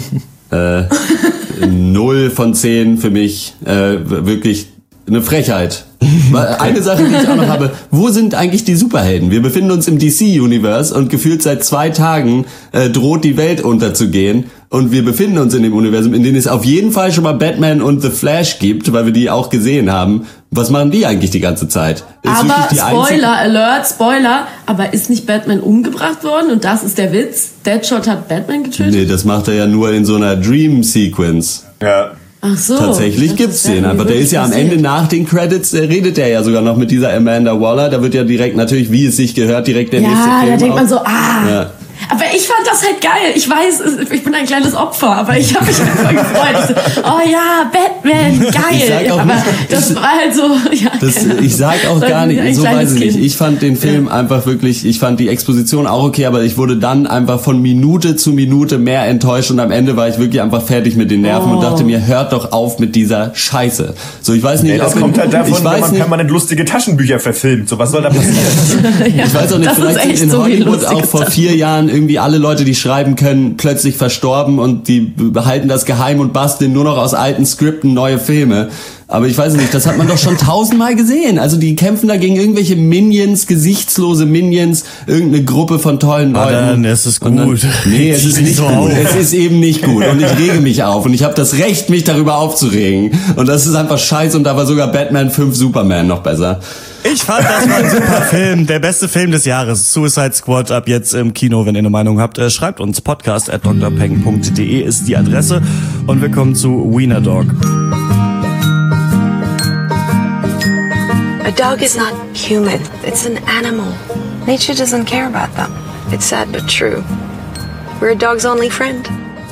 0 von 10 für mich. Wirklich eine Frechheit. Eine Sache, die ich auch noch habe, wo sind eigentlich die Superhelden? Wir befinden uns im DC-Universe und gefühlt seit 2 Tagen droht die Welt unterzugehen. Und wir befinden uns in dem Universum, in dem es auf jeden Fall schon mal Batman und The Flash gibt, weil wir die auch gesehen haben. Was machen die eigentlich die ganze Zeit? Aber Spoiler, aber ist nicht Batman umgebracht worden? Und das ist der Witz? Deadshot hat Batman getötet? Nee, das macht er ja nur in so einer Dream-Sequence. Ja. Ach so. Tatsächlich gibt's den einfach. Der ist ja am Ende nach den Credits, redet der ja sogar noch mit dieser Amanda Waller. Da wird ja direkt natürlich, wie es sich gehört, direkt der nächste Film. Ja, da denkt man so, Ja. Aber ich fand das halt geil. Ich weiß, ich bin ein kleines Opfer, aber ich habe mich einfach gefreut. So, oh ja, Batman, geil. Aber das war halt so, ja. Ich sag auch gar nicht, so weiß ich nicht. Ich fand den Film einfach wirklich, ich fand die Exposition auch okay, aber ich wurde dann einfach von Minute zu Minute mehr enttäuscht und am Ende war ich wirklich einfach fertig mit den Nerven und dachte mir, hört doch auf mit dieser Scheiße. So, ich weiß nicht, das kommt halt davon, wenn man permanent lustige Taschenbücher verfilmt. So, was soll da passieren? Ich weiß auch nicht, vielleicht sind in Hollywood auch vor 4 Jahren irgendwie alle Leute, die schreiben können, plötzlich verstorben und die behalten das geheim und basteln nur noch aus alten Skripten neue Filme. Aber ich weiß nicht, das hat man doch schon 1000-mal gesehen. Also die kämpfen da gegen irgendwelche Minions, gesichtslose Minions, irgendeine Gruppe von tollen Leuten. Dann, es ist gut. Nee, es ist nicht gut. Es ist eben nicht gut. Und ich rege mich auf. Und ich habe das Recht, mich darüber aufzuregen. Und das ist einfach scheiße. Und da war sogar Batman 5 Superman noch besser. Ich fand, das war ein super Film. Der beste Film des Jahres. Suicide Squad ab jetzt im Kino. Wenn ihr eine Meinung habt, schreibt uns. podcast@drpeng.de ist die Adresse. Und wir kommen zu Wiener Dog. A dog is not human. It's an animal. Nature doesn't care about them. It's sad but true. We're a dog's only friend.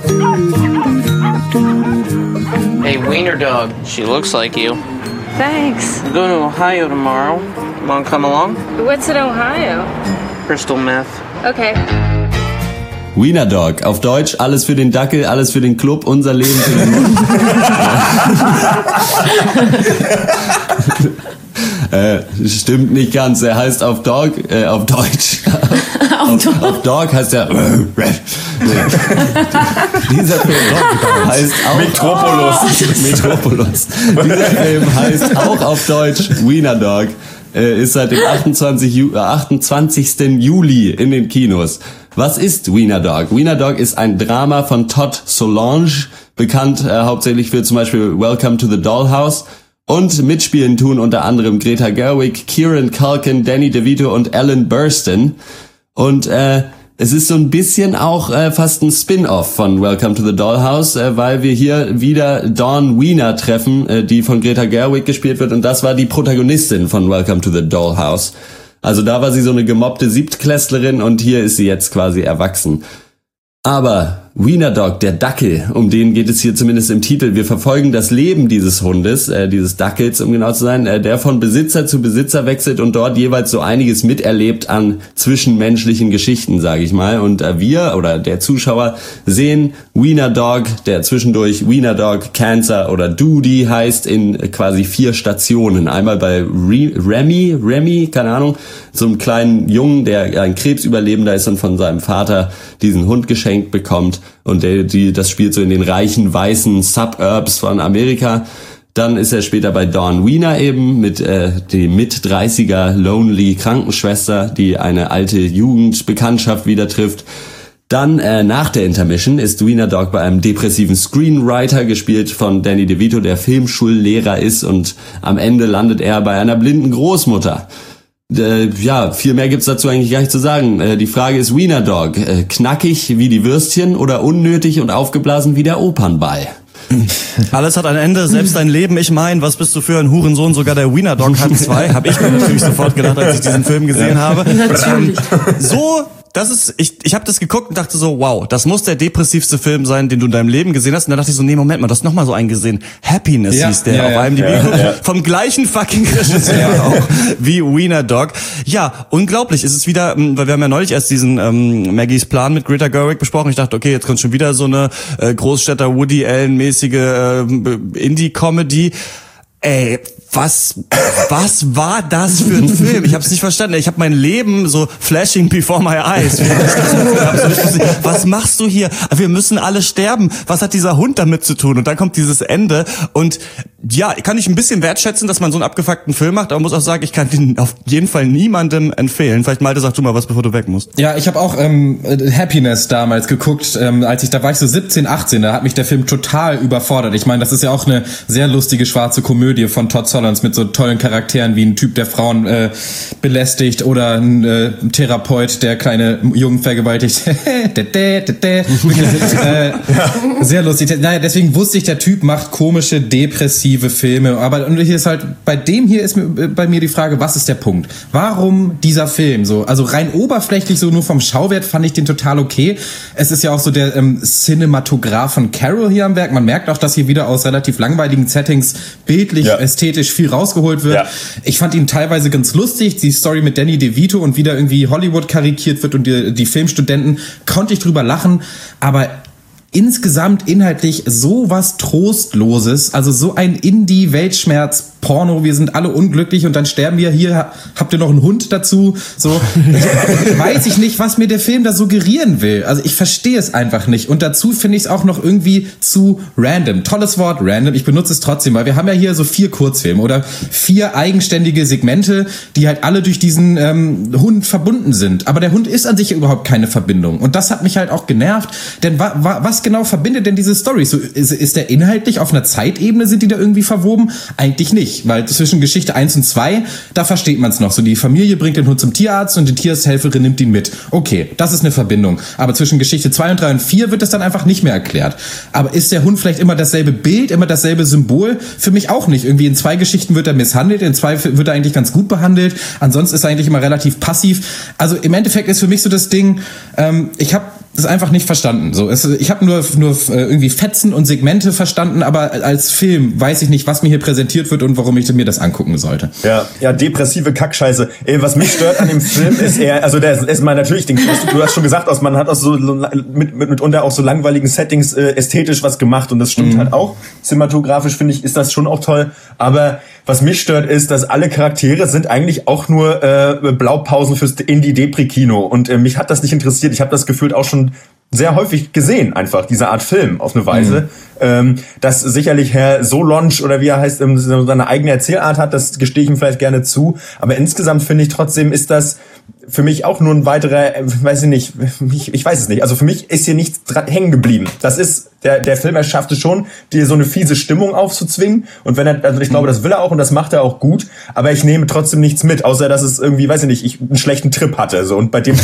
Hey, Wiener Dog. She looks like you. Thanks. I'm going to Ohio tomorrow. Want to come along? What's in Ohio? Crystal meth. Okay. Wiener Dog, auf Deutsch, alles für den Dackel, alles für den Club, unser Leben für den Mund. Stimmt nicht ganz, er heißt auf Dog, auf Deutsch. auf Dog heißt er. Dieser Film heißt auch Metropolis. Dieser Film heißt auch auf Deutsch Wiener Dog. Ist seit dem 28. Juli in den Kinos. Was ist Wiener Dog? Wiener Dog ist ein Drama von Todd Solange, bekannt hauptsächlich für zum Beispiel Welcome to the Dollhouse. Und mitspielen tun unter anderem Greta Gerwig, Kieran Culkin, Danny DeVito und Ellen Burstyn. Und es ist so ein bisschen auch fast ein Spin-off von Welcome to the Dollhouse, weil wir hier wieder Dawn Wiener treffen, die von Greta Gerwig gespielt wird. Und das war die Protagonistin von Welcome to the Dollhouse. Also da war sie so eine gemobbte Siebtklässlerin und hier ist sie jetzt quasi erwachsen. Aber Wiener Dog, der Dackel, um den geht es hier zumindest im Titel. Wir verfolgen das Leben dieses Hundes, dieses Dackels, um genau zu sein, der von Besitzer zu Besitzer wechselt und dort jeweils so einiges miterlebt an zwischenmenschlichen Geschichten, sage ich mal. Und wir oder der Zuschauer sehen Wiener Dog, der zwischendurch Wiener Dog Cancer oder Duty heißt, in quasi 4 Stationen. Einmal bei Remy, keine Ahnung, so einem kleinen Jungen, der ein Krebsüberlebender ist und von seinem Vater diesen Hund geschenkt bekommt. Und das spielt so in den reichen, weißen Suburbs von Amerika. Dann ist er später bei Dawn Wiener eben mit die Mit-30er Lonely Krankenschwester, die eine alte Jugendbekanntschaft wieder trifft. Dann nach der Intermission ist Wiener Dog bei einem depressiven Screenwriter, gespielt von Danny DeVito, der Filmschullehrer ist. Und am Ende landet er bei einer blinden Großmutter. Ja, viel mehr gibt's dazu eigentlich gar nicht zu sagen. Die Frage ist Wiener Dog, knackig wie die Würstchen oder unnötig und aufgeblasen wie der Opernball? Alles hat ein Ende, selbst dein Leben. Ich mein, was bist du für ein Hurensohn? Sogar der Wiener Dog hat 2. Habe ich mir natürlich sofort gedacht, als ich diesen Film gesehen habe. Natürlich. Das ist, ich habe das geguckt und dachte so, wow, das muss der depressivste Film sein, den du in deinem Leben gesehen hast. Und dann dachte ich so, nee, Moment mal, du hast noch mal so einen gesehen. Happiness hieß der auf IMDb. Vom gleichen fucking Regisseur auch wie Wiener Dog. Ja, unglaublich. Es ist wieder, weil wir haben ja neulich erst diesen Maggies Plan mit Greta Gerwig besprochen. Ich dachte, okay, jetzt kommt schon wieder so eine Großstädter Woody Allen-mäßige Indie-Comedy. Ey, was war das für ein Film? Ich habe es nicht verstanden. Ich habe mein Leben so flashing before my eyes. Was machst du hier? Wir müssen alle sterben. Was hat dieser Hund damit zu tun? Und dann kommt dieses Ende. Und ja, kann ich ein bisschen wertschätzen, dass man so einen abgefuckten Film macht, aber muss auch sagen, ich kann den auf jeden Fall niemandem empfehlen. Vielleicht Malte, sag du mal was, bevor du weg musst. Ja, ich habe auch Happiness damals geguckt, da war ich so 17, 18, da hat mich der Film total überfordert. Ich meine, das ist ja auch eine sehr lustige schwarze Komödie von Todd Hollands mit so tollen Charakteren wie ein Typ, der Frauen belästigt oder ein Therapeut, der kleine Jungen vergewaltigt. Sehr lustig. Naja, deswegen wusste ich, der Typ macht komische, depressive Filme. Aber und hier ist halt, bei mir die Frage, was ist der Punkt? Warum dieser Film so? Also rein oberflächlich, so nur vom Schauwert fand ich den total okay. Es ist ja auch so der Cinematograph von Carol hier am Werk. Man merkt auch, dass hier wieder aus relativ langweiligen Settings bildlich, ästhetisch viel rausgeholt wird. Ja. Ich fand ihn teilweise ganz lustig. Die Story mit Danny DeVito und wieder irgendwie Hollywood karikiert wird und die Filmstudenten, konnte ich drüber lachen. Aber insgesamt inhaltlich so was Trostloses, also so ein Indie-Weltschmerz-Porno, wir sind alle unglücklich und dann sterben wir, hier habt ihr noch einen Hund dazu, so, weiß ich nicht, was mir der Film da suggerieren will, also ich verstehe es einfach nicht und dazu finde ich es auch noch irgendwie zu random, tolles Wort, random, ich benutze es trotzdem, weil wir haben ja hier so 4 Kurzfilme oder 4 eigenständige Segmente, die halt alle durch diesen Hund verbunden sind, aber der Hund ist an sich überhaupt keine Verbindung und das hat mich halt auch genervt, denn was genau verbindet denn diese Story? So, ist der inhaltlich auf einer Zeitebene, sind die da irgendwie verwoben? Eigentlich nicht, weil zwischen Geschichte 1 und 2, da versteht man es noch. So, die Familie bringt den Hund zum Tierarzt und die Tierarzthelferin nimmt ihn mit. Okay, das ist eine Verbindung. Aber zwischen Geschichte 2 und 3 und 4 wird das dann einfach nicht mehr erklärt. Aber ist der Hund vielleicht immer dasselbe Bild, immer dasselbe Symbol? Für mich auch nicht. Irgendwie in 2 Geschichten wird er misshandelt, in 2 wird er eigentlich ganz gut behandelt. Ansonsten ist er eigentlich immer relativ passiv. Also im Endeffekt ist für mich so das Ding, ich habe das einfach nicht verstanden. So, ich habe nur irgendwie Fetzen und Segmente verstanden, aber als Film weiß ich nicht, was mir hier präsentiert wird und warum ich mir das angucken sollte. Ja, depressive Kackscheiße. Was mich stört an dem Film ist eher, also der ist mal natürlich, du hast schon gesagt, man hat aus so mitunter auch so langweiligen Settings ästhetisch was gemacht und das stimmt halt auch. Cinematografisch finde ich, ist das schon auch toll, aber was mich stört ist, dass alle Charaktere sind eigentlich auch nur Blaupausen fürs Indie-Depri-Kino und mich hat das nicht interessiert. Ich habe das gefühlt auch schon sehr häufig gesehen, einfach diese Art Film auf eine Weise, dass sicherlich Herr Solange oder wie er heißt, seine eigene Erzählart hat, das gestehe ich ihm vielleicht gerne zu, aber insgesamt finde ich trotzdem ist das für mich auch nur ein weiterer, weiß ich nicht, ich weiß es nicht, also für mich ist hier nichts hängen geblieben. Das ist, der Film erschafft es schon, dir so eine fiese Stimmung aufzuzwingen und wenn er, also ich glaube, das will er auch und das macht er auch gut, aber ich nehme trotzdem nichts mit, außer dass es irgendwie, weiß ich nicht, ich einen schlechten Trip hatte, so, und bei dem so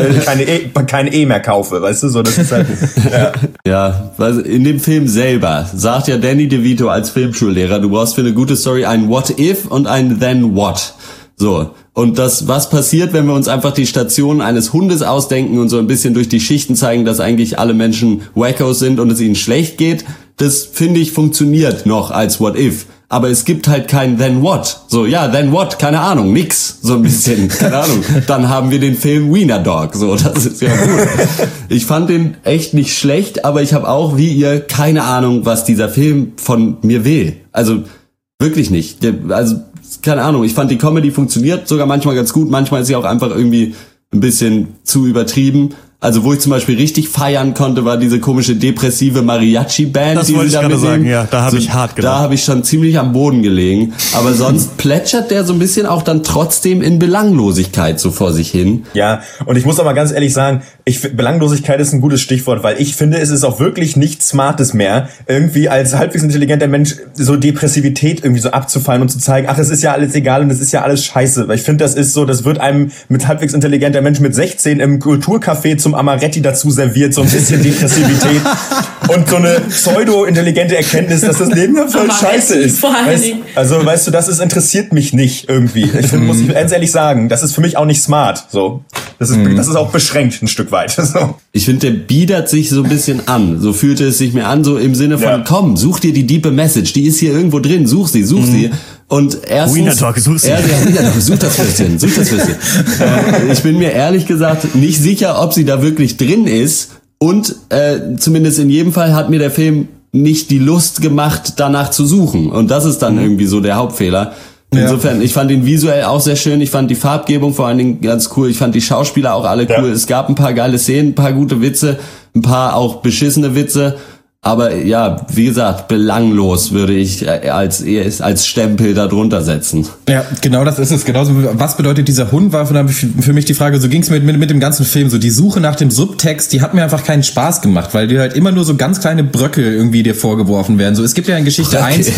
keine mehr kaufe, weißt du, so, das ist halt, Ja, in dem Film selber sagt ja Danny DeVito als Filmschullehrer, du brauchst für eine gute Story ein What If und ein Then What. So. Und was passiert, wenn wir uns einfach die Stationen eines Hundes ausdenken und so ein bisschen durch die Schichten zeigen, dass eigentlich alle Menschen Wackos sind und es ihnen schlecht geht, das finde ich funktioniert noch als What If. Aber es gibt halt kein Then What. So, ja, Then What, keine Ahnung, nix. So ein bisschen, keine Ahnung. Dann haben wir den Film Wiener Dog. So, das ist ja gut. Ich fand den echt nicht schlecht, aber ich habe auch, wie ihr, keine Ahnung, was dieser Film von mir will. Also, wirklich nicht. Also, keine Ahnung, ich fand die Comedy funktioniert sogar manchmal ganz gut, manchmal ist sie auch einfach irgendwie ein bisschen zu übertrieben. Also wo ich zum Beispiel richtig feiern konnte, war diese komische depressive Mariachi-Band. Das wollte ich gerade sagen, ja, da habe ich hart gedacht. Da habe ich schon ziemlich am Boden gelegen. Aber sonst plätschert der so ein bisschen auch dann trotzdem in Belanglosigkeit so vor sich hin. Ja, und ich muss aber ganz ehrlich sagen, Belanglosigkeit ist ein gutes Stichwort, weil ich finde, es ist auch wirklich nichts Smartes mehr, irgendwie als halbwegs intelligenter Mensch so Depressivität irgendwie so abzufallen und zu zeigen, ach, es ist ja alles egal und es ist ja alles scheiße. Weil ich finde, das ist so, das wird einem mit halbwegs intelligenter Mensch mit 16 im Kulturcafé zum Amaretti dazu serviert, so ein bisschen Depressivität und so eine pseudo-intelligente Erkenntnis, dass das Leben ja voll scheiße ist. Weißt du, das interessiert mich nicht irgendwie. Ich finde, muss ich ganz ehrlich sagen, das ist für mich auch nicht smart. So, das ist auch beschränkt ein Stück weit. So. Ich finde, der biedert sich so ein bisschen an. So fühlte es sich mir an, so im Sinne von, komm, such dir die deepe Message, die ist hier irgendwo drin, such sie. Und erstens, Wiener Dog, such das Füßchen. Ich bin mir ehrlich gesagt nicht sicher, ob sie da wirklich drin ist. Und zumindest in jedem Fall hat mir der Film nicht die Lust gemacht, danach zu suchen. Und das ist dann irgendwie so der Hauptfehler. Insofern, ich fand ihn visuell auch sehr schön. Ich fand die Farbgebung vor allen Dingen ganz cool. Ich fand die Schauspieler auch alle cool. Es gab ein paar geile Szenen, ein paar gute Witze, ein paar auch beschissene Witze. Aber ja, wie gesagt, belanglos würde ich als Stempel da drunter setzen. Ja, genau das ist es. Genauso, was bedeutet dieser Hund, war für mich die Frage, so ging es mit dem ganzen Film. So die Suche nach dem Subtext, die hat mir einfach keinen Spaß gemacht, weil dir halt immer nur so ganz kleine Bröckel irgendwie dir vorgeworfen werden. So, es gibt ja in Geschichte 1...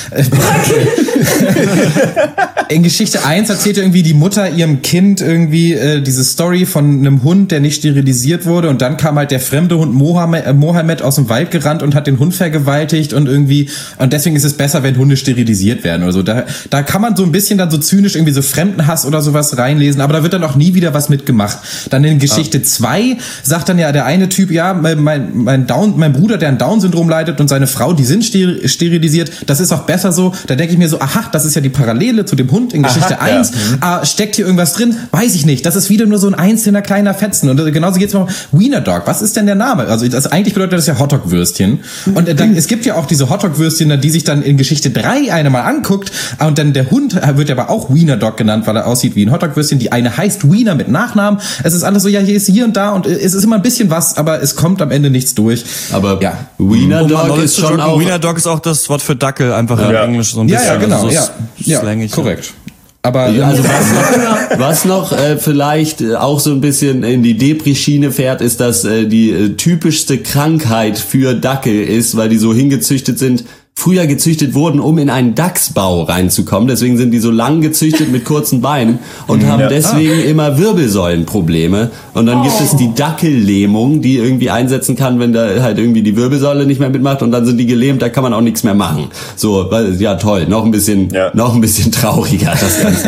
In Geschichte 1 erzählt irgendwie die Mutter ihrem Kind irgendwie diese Story von einem Hund, der nicht sterilisiert wurde, und dann kam halt der fremde Hund Mohammed aus dem Wald gerannt und hat den Hund vergewaltigt und deswegen ist es besser, wenn Hunde sterilisiert werden oder so. Da kann man so ein bisschen dann so zynisch irgendwie so Fremdenhass oder sowas reinlesen, aber da wird dann auch nie wieder was mitgemacht. Dann in Geschichte 2 sagt dann ja der eine Typ, ja, mein Bruder, der an Down-Syndrom leidet, und seine Frau, die sind sterilisiert, das ist auch besser so. Da denke ich mir so, aha, das ist ja die Parallele zu dem Hund in Geschichte 1. Steckt hier irgendwas drin? Weiß ich nicht. Das ist wieder nur so ein einzelner kleiner Fetzen. Und genauso geht's mal Wiener Dog. Was ist denn der Name? Also eigentlich bedeutet das ja Hotdog-Würstchen. Und es gibt ja auch diese Hotdog-Würstchen, die sich dann in Geschichte 3 eine mal anguckt. Und dann der Hund wird ja aber auch Wiener Dog genannt, weil er aussieht wie ein Hotdog-Würstchen. Die eine heißt Wiener mit Nachnamen. Es ist alles so, ja, hier ist hier und da, und es ist immer ein bisschen was, aber es kommt am Ende nichts durch. Aber ja, Wiener Dog ist schon auch... Wiener Dog ist auch das Wort für Dackel, einfach in Englisch so ein bisschen. Ja, genau. Also so slangig. Korrekt. Aber also was noch vielleicht auch so ein bisschen in die Depri-Schiene fährt, ist, dass die typischste Krankheit für Dackel ist, weil die so hingezüchtet sind, früher gezüchtet wurden, um in einen Dachsbau reinzukommen. Deswegen sind die so lang gezüchtet mit kurzen Beinen und haben deswegen immer Wirbelsäulenprobleme. Und dann gibt es die Dackellähmung, die irgendwie einsetzen kann, wenn da halt irgendwie die Wirbelsäule nicht mehr mitmacht, und dann sind die gelähmt, da kann man auch nichts mehr machen. So, ja toll, noch ein bisschen trauriger das Ganze.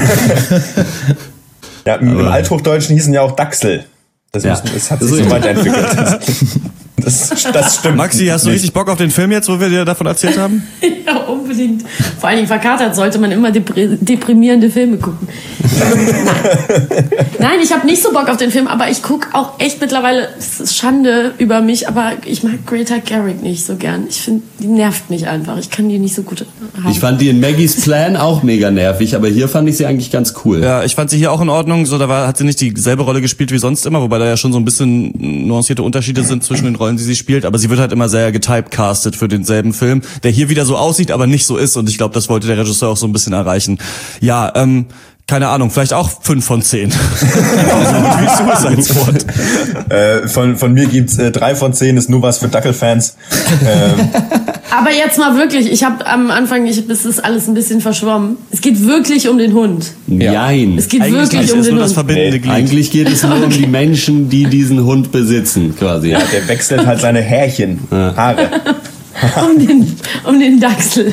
Ja, im Althochdeutschen hießen ja auch Dachsel. Das hat sich so weiterentwickelt. Das stimmt. Maxi, hast du richtig Bock auf den Film jetzt, wo wir dir davon erzählt haben? Ja, unbedingt. Vor allen Dingen verkatert sollte man immer deprimierende Filme gucken. Nein, ich habe nicht so Bock auf den Film, aber ich gucke auch echt mittlerweile, es ist Schande über mich, aber ich mag Greta Gerwig nicht so gern. Ich finde, die nervt mich einfach. Ich kann die nicht so gut haben. Ich fand die in Maggie's Plan auch mega nervig, aber hier fand ich sie eigentlich ganz cool. Ja, ich fand sie hier auch in Ordnung. So, hat sie nicht dieselbe Rolle gespielt wie sonst immer, wobei da ja schon so ein bisschen nuancierte Unterschiede sind zwischen den Rollen, die sie spielt, aber sie wird halt immer sehr getypecastet für denselben Film, der hier wieder so aussieht, aber nicht so ist, und ich glaube, das wollte der Regisseur auch so ein bisschen erreichen. Ja, keine Ahnung, vielleicht auch 5 von 10. Von mir gibt's 3 von 10, ist nur was für Dackelfans. Aber jetzt mal wirklich, ich habe am Anfang, es ist alles ein bisschen verschwommen. Es geht wirklich um den Hund. Nein. Es geht wirklich um den Hund. Eigentlich geht es nur um die Menschen, die diesen Hund besitzen, quasi. Ja, der wechselt halt seine Haare. um den Dachsel.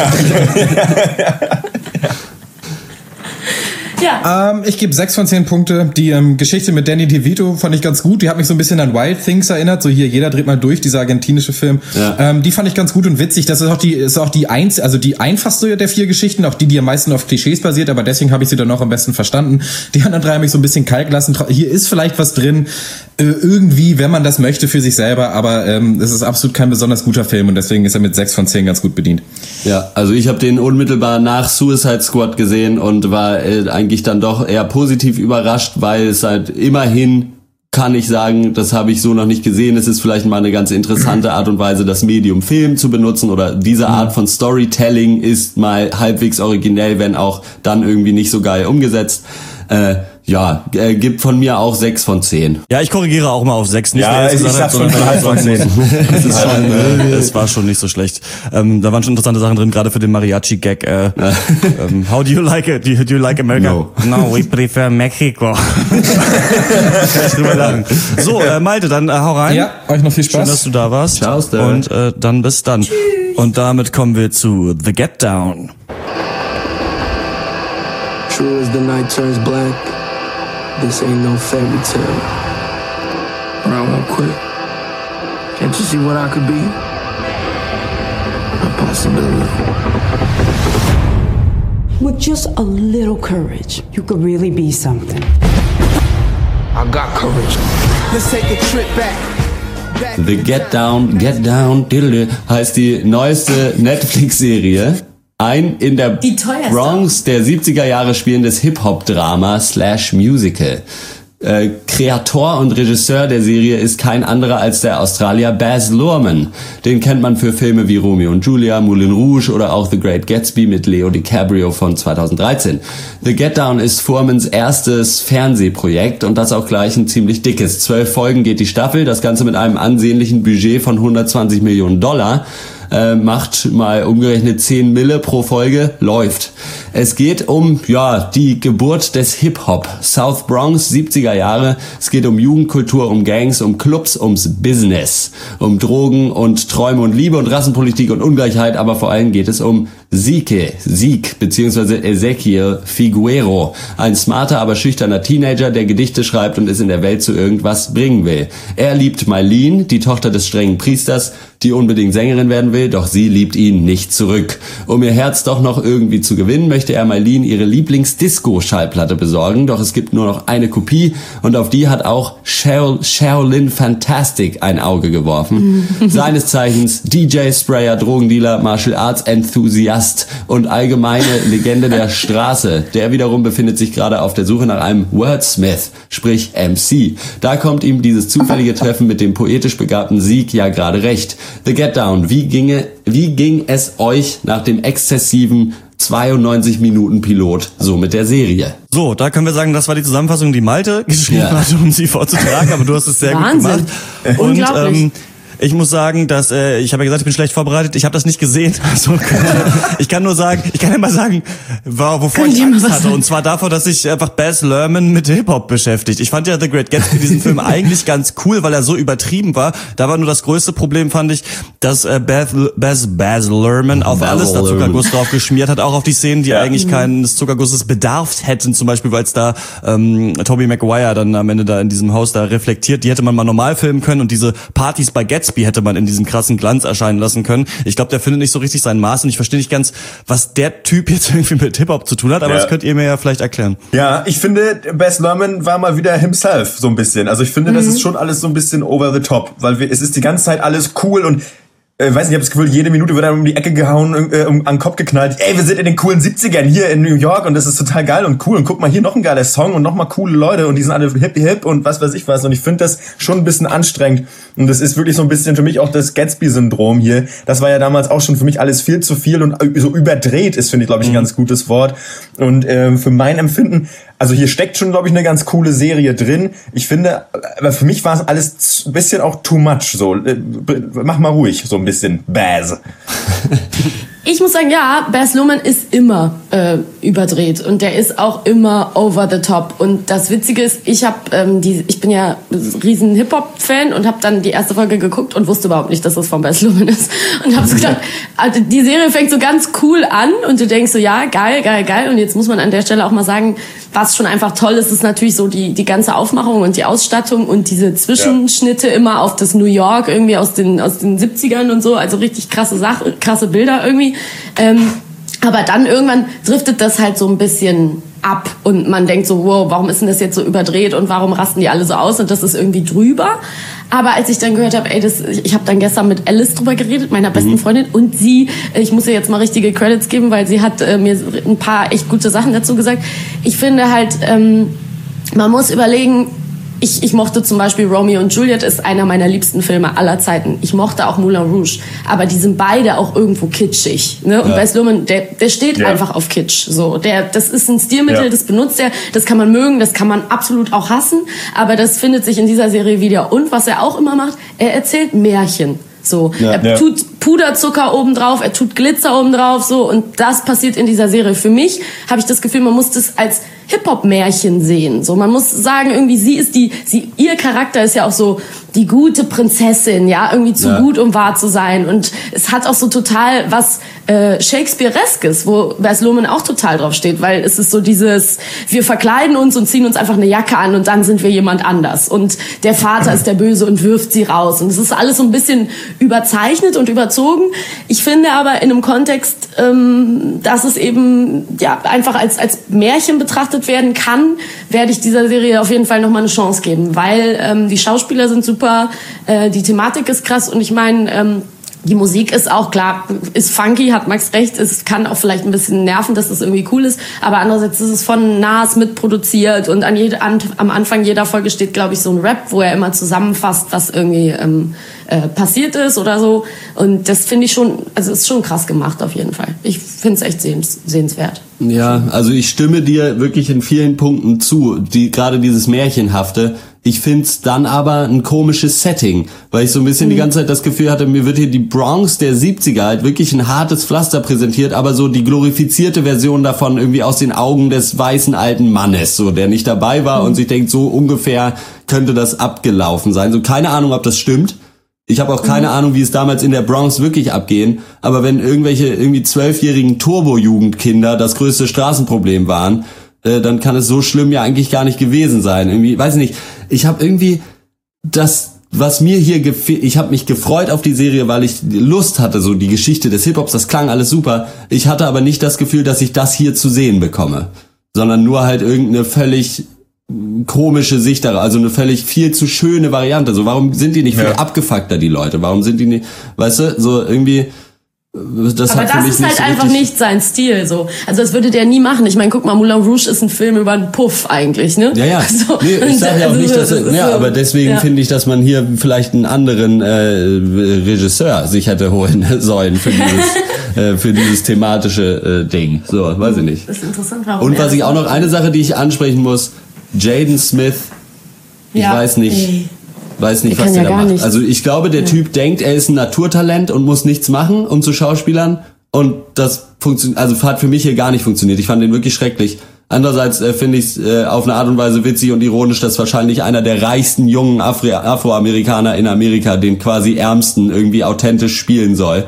Ja. Ich gebe 6 von 10 Punkte. Die Geschichte mit Danny DeVito fand ich ganz gut. Die hat mich so ein bisschen an Wild Things erinnert. So hier, jeder dreht mal durch, dieser argentinische Film. Ja. Die fand ich ganz gut und witzig. Das ist auch die einfachste der 4 Geschichten, auch die am meisten auf Klischees basiert, aber deswegen habe ich sie dann auch am besten verstanden. Die anderen 3 haben mich so ein bisschen kalt gelassen. Hier ist vielleicht was drin, irgendwie, wenn man das möchte für sich selber, aber es ist absolut kein besonders guter Film, und deswegen ist er mit 6 von 10 ganz gut bedient. Ja, also ich habe den unmittelbar nach Suicide Squad gesehen und war eigentlich dann doch eher positiv überrascht, weil es halt immerhin, kann ich sagen, das habe ich so noch nicht gesehen. Es ist vielleicht mal eine ganz interessante Art und Weise, das Medium Film zu benutzen, oder diese Art von Storytelling ist mal halbwegs originell, wenn auch dann irgendwie nicht so geil umgesetzt. Gibt von mir auch 6 von 10. Ja, ich korrigiere auch mal auf 6. Nicht ja, ich sag schon 3 von 10. Es war schon nicht so schlecht. Da waren schon interessante Sachen drin, gerade für den Mariachi-Gag. How do you like it? Do you like America? No, we prefer Mexico. Kann ich drüber lachen. So, Malte, dann hau rein. Ja, euch noch viel Spaß. Schön, dass du da warst. Ciao, und dann bis dann. Tschüss. Und damit kommen wir zu The Get Down. True as the night turns black, this ain't no fairy tale. But I won't quit. Can't you see what I could be? A possibility. With just a little courage, you could really be something. I got courage. Let's take a trip back. The Get Down, heißt die neueste Netflix-Serie. Ein in der Bronx der 70er Jahre spielendes Hip-Hop-Drama / Musical. Kreator und Regisseur der Serie ist kein anderer als der Australier Baz Luhrmann. Den kennt man für Filme wie Romeo und Julia, Moulin Rouge oder auch The Great Gatsby mit Leo DiCaprio von 2013. The Get Down ist Fuhrmans erstes Fernsehprojekt und das auch gleich ein ziemlich dickes. 12 Folgen geht die Staffel, das Ganze mit einem ansehnlichen Budget von $120 Millionen. Macht mal umgerechnet 10 Mille pro Folge, läuft. Es geht um, die Geburt des Hip-Hop. South Bronx, 70er Jahre. Es geht um Jugendkultur, um Gangs, um Clubs, ums Business. Um Drogen und Träume und Liebe und Rassenpolitik und Ungleichheit, aber vor allem geht es um Sieg, beziehungsweise Ezequiel Figuero. Ein smarter, aber schüchterner Teenager, der Gedichte schreibt und es in der Welt zu irgendwas bringen will. Er liebt Mylene, die Tochter des strengen Priesters, die unbedingt Sängerin werden will, doch sie liebt ihn nicht zurück. Um ihr Herz doch noch irgendwie zu gewinnen, möchte er Mylene ihre Lieblings-Disco-Schallplatte besorgen, doch es gibt nur noch eine Kopie und auf die hat auch Shaolin Fantastic ein Auge geworfen. Seines Zeichens DJ, Sprayer, Drogendealer, Martial Arts Enthusiast und allgemeine Legende der Straße. Der wiederum befindet sich gerade auf der Suche nach einem Wordsmith, sprich MC. Da kommt ihm dieses zufällige Treffen mit dem poetisch begabten Sieg ja gerade recht. The Get Down, wie ging es euch nach dem exzessiven 92-Minuten-Pilot so mit der Serie? So, da können wir sagen, das war die Zusammenfassung, die Malte geschrieben hat, um sie vorzutragen, aber du hast es sehr Wahnsinn. gut gemacht. Und ich muss sagen, dass ich habe ja gesagt, ich bin schlecht vorbereitet. Ich habe das nicht gesehen. Also ich kann ja mal sagen, wovor ich Angst hatte. Und zwar davor, dass sich einfach Baz Luhrmann mit Hip-Hop beschäftigt. Ich fand ja The Great Gatsby, diesen Film, eigentlich ganz cool, weil er so übertrieben war. Da war nur das größte Problem, fand ich, dass Baz Luhrmann auf alles da Zuckerguss drauf geschmiert hat. Auch auf die Szenen, die eigentlich keines Zuckergusses bedarf hätten. Zum Beispiel, weil es da Tobey Maguire dann am Ende da in diesem Haus da reflektiert. Die hätte man mal normal filmen können und diese Partys bei Gatsby hätte man in diesem krassen Glanz erscheinen lassen können. Ich glaube, der findet nicht so richtig sein Maß und ich verstehe nicht ganz, was der Typ jetzt irgendwie mit Hip-Hop zu tun hat, aber das könnt ihr mir ja vielleicht erklären. Ja, ich finde, Baz Luhrmann war mal wieder himself, so ein bisschen. Also ich finde, das ist schon alles so ein bisschen over the top, weil es ist die ganze Zeit alles cool und weiß nicht, ich habe das Gefühl, jede Minute wird einem um die Ecke gehauen, an den Kopf geknallt. Ey, wir sind in den coolen 70ern hier in New York und das ist total geil und cool. Und guck mal, hier noch ein geiler Song und noch mal coole Leute und die sind alle hip und was weiß ich was. Und ich finde das schon ein bisschen anstrengend. Und das ist wirklich so ein bisschen für mich auch das Gatsby-Syndrom hier. Das war ja damals auch schon für mich alles viel zu viel und so überdreht ist, finde ich, glaube ich, ein ganz gutes Wort. Und für mein Empfinden, also hier steckt schon, glaube ich, eine ganz coole Serie drin. Ich finde, aber für mich war es alles ein bisschen auch too much. So, mach mal ruhig, so ein bisschen Baz. Ich muss sagen, ja, Baz Luhrmann ist immer überdreht und der ist auch immer over the top. Und das Witzige ist, ich bin ja riesen Hip-Hop-Fan und habe dann die erste Folge geguckt und wusste überhaupt nicht, dass das von Baz Luhrmann ist. Und habe so gedacht, also die Serie fängt so ganz cool an und du denkst so, ja, geil. Und jetzt muss man an der Stelle auch mal sagen, was schon einfach toll ist, ist natürlich so die ganze Aufmachung und die Ausstattung und diese Zwischenschnitte immer auf das New York irgendwie aus den 70ern und so. Also richtig krasse Bilder irgendwie. Aber dann irgendwann driftet das halt so ein bisschen ab und man denkt so, wow, warum ist denn das jetzt so überdreht und warum rasten die alle so aus und das ist irgendwie drüber. Aber als ich dann gehört habe, ich habe dann gestern mit Alice drüber geredet, meiner besten Freundin, und sie, ich muss ihr jetzt mal richtige Credits geben, weil sie hat mir ein paar echt gute Sachen dazu gesagt. Ich finde halt, man muss überlegen, ich mochte zum Beispiel Romeo und Juliet, ist einer meiner liebsten Filme aller Zeiten. Ich mochte auch Moulin Rouge, aber die sind beide auch irgendwo kitschig. Ne? Und Baz Luhrmann, der steht einfach auf Kitsch. So, das ist ein Stilmittel, das benutzt er, das kann man mögen, das kann man absolut auch hassen, aber das findet sich in dieser Serie wieder. Und was er auch immer macht, er erzählt Märchen. So, er tut Puderzucker oben drauf, er tut Glitzer oben drauf, so, und das passiert in dieser Serie. Für mich habe ich das Gefühl, man muss das als Hip-Hop-Märchen sehen. So, man muss sagen, irgendwie ihr Charakter ist ja auch so die gute Prinzessin, ja, irgendwie zu gut, um wahr zu sein. Und es hat auch so total was Shakespeare-eskes, wo Baz Luhrmann auch total drauf steht, weil es ist so dieses, wir verkleiden uns und ziehen uns einfach eine Jacke an und dann sind wir jemand anders. Und der Vater ist der Böse und wirft sie raus. Und es ist alles so ein bisschen überzeichnet und überzogen. Ich finde aber in einem Kontext, dass es eben einfach als Märchen betrachtet werden kann, werde ich dieser Serie auf jeden Fall nochmal eine Chance geben, weil die Schauspieler sind super, die Thematik ist krass und ich meine, Die Musik ist auch klar, ist funky, hat Max recht, es kann auch vielleicht ein bisschen nerven, dass das irgendwie cool ist, aber andererseits ist es von Nas mitproduziert und am Anfang jeder Folge steht, glaube ich, so ein Rap, wo er immer zusammenfasst, was irgendwie passiert ist oder so, und das finde ich schon, also ist schon krass gemacht auf jeden Fall. Ich finde es echt sehenswert. Ja, also ich stimme dir wirklich in vielen Punkten zu, gerade dieses Märchenhafte. Ich find's dann aber ein komisches Setting, weil ich so ein bisschen die ganze Zeit das Gefühl hatte, mir wird hier die Bronx der 70er halt wirklich ein hartes Pflaster präsentiert, aber so die glorifizierte Version davon irgendwie aus den Augen des weißen alten Mannes, so, der nicht dabei war und sich denkt, so ungefähr könnte das abgelaufen sein. So, keine Ahnung, ob das stimmt. Ich habe auch keine Ahnung, wie es damals in der Bronx wirklich abging, aber wenn irgendwelche irgendwie 12-jährigen Turbo-Jugendkinder das größte Straßenproblem waren, dann kann es so schlimm ja eigentlich gar nicht gewesen sein. Irgendwie, weiß ich nicht, ich habe irgendwie das, was mir hier ich habe mich gefreut auf die Serie, weil ich Lust hatte, so die Geschichte des Hip-Hops, das klang alles super. Ich hatte aber nicht das Gefühl, dass ich das hier zu sehen bekomme, sondern nur halt irgendeine völlig komische Sicht darauf, also eine völlig viel zu schöne Variante. So, warum sind die nicht viel abgefuckter, die Leute? Warum sind die nicht, weißt du, so irgendwie... Das aber das ist halt einfach nicht sein Stil, so. Also das würde der nie machen. Ich meine, guck mal, Moulin Rouge ist ein Film über einen Puff eigentlich, ne? Ja, ja. Also, nee, ich sage ja auch nicht, dass aber deswegen finde ich, dass man hier vielleicht einen anderen Regisseur sich hätte holen sollen für dieses thematische Ding. So, weiß ich nicht. Das ist interessant, warum. Und was ich auch noch, eine Sache, die ich ansprechen muss, Jaden Smith, ich weiß nicht, was der da macht. Also ich glaube, der Typ denkt, er ist ein Naturtalent und muss nichts machen, um zu schauspielern. Und das hat für mich hier gar nicht funktioniert. Ich fand den wirklich schrecklich. Andererseits finde ich es auf eine Art und Weise witzig und ironisch, dass wahrscheinlich einer der reichsten jungen Afroamerikaner in Amerika den quasi ärmsten irgendwie authentisch spielen soll.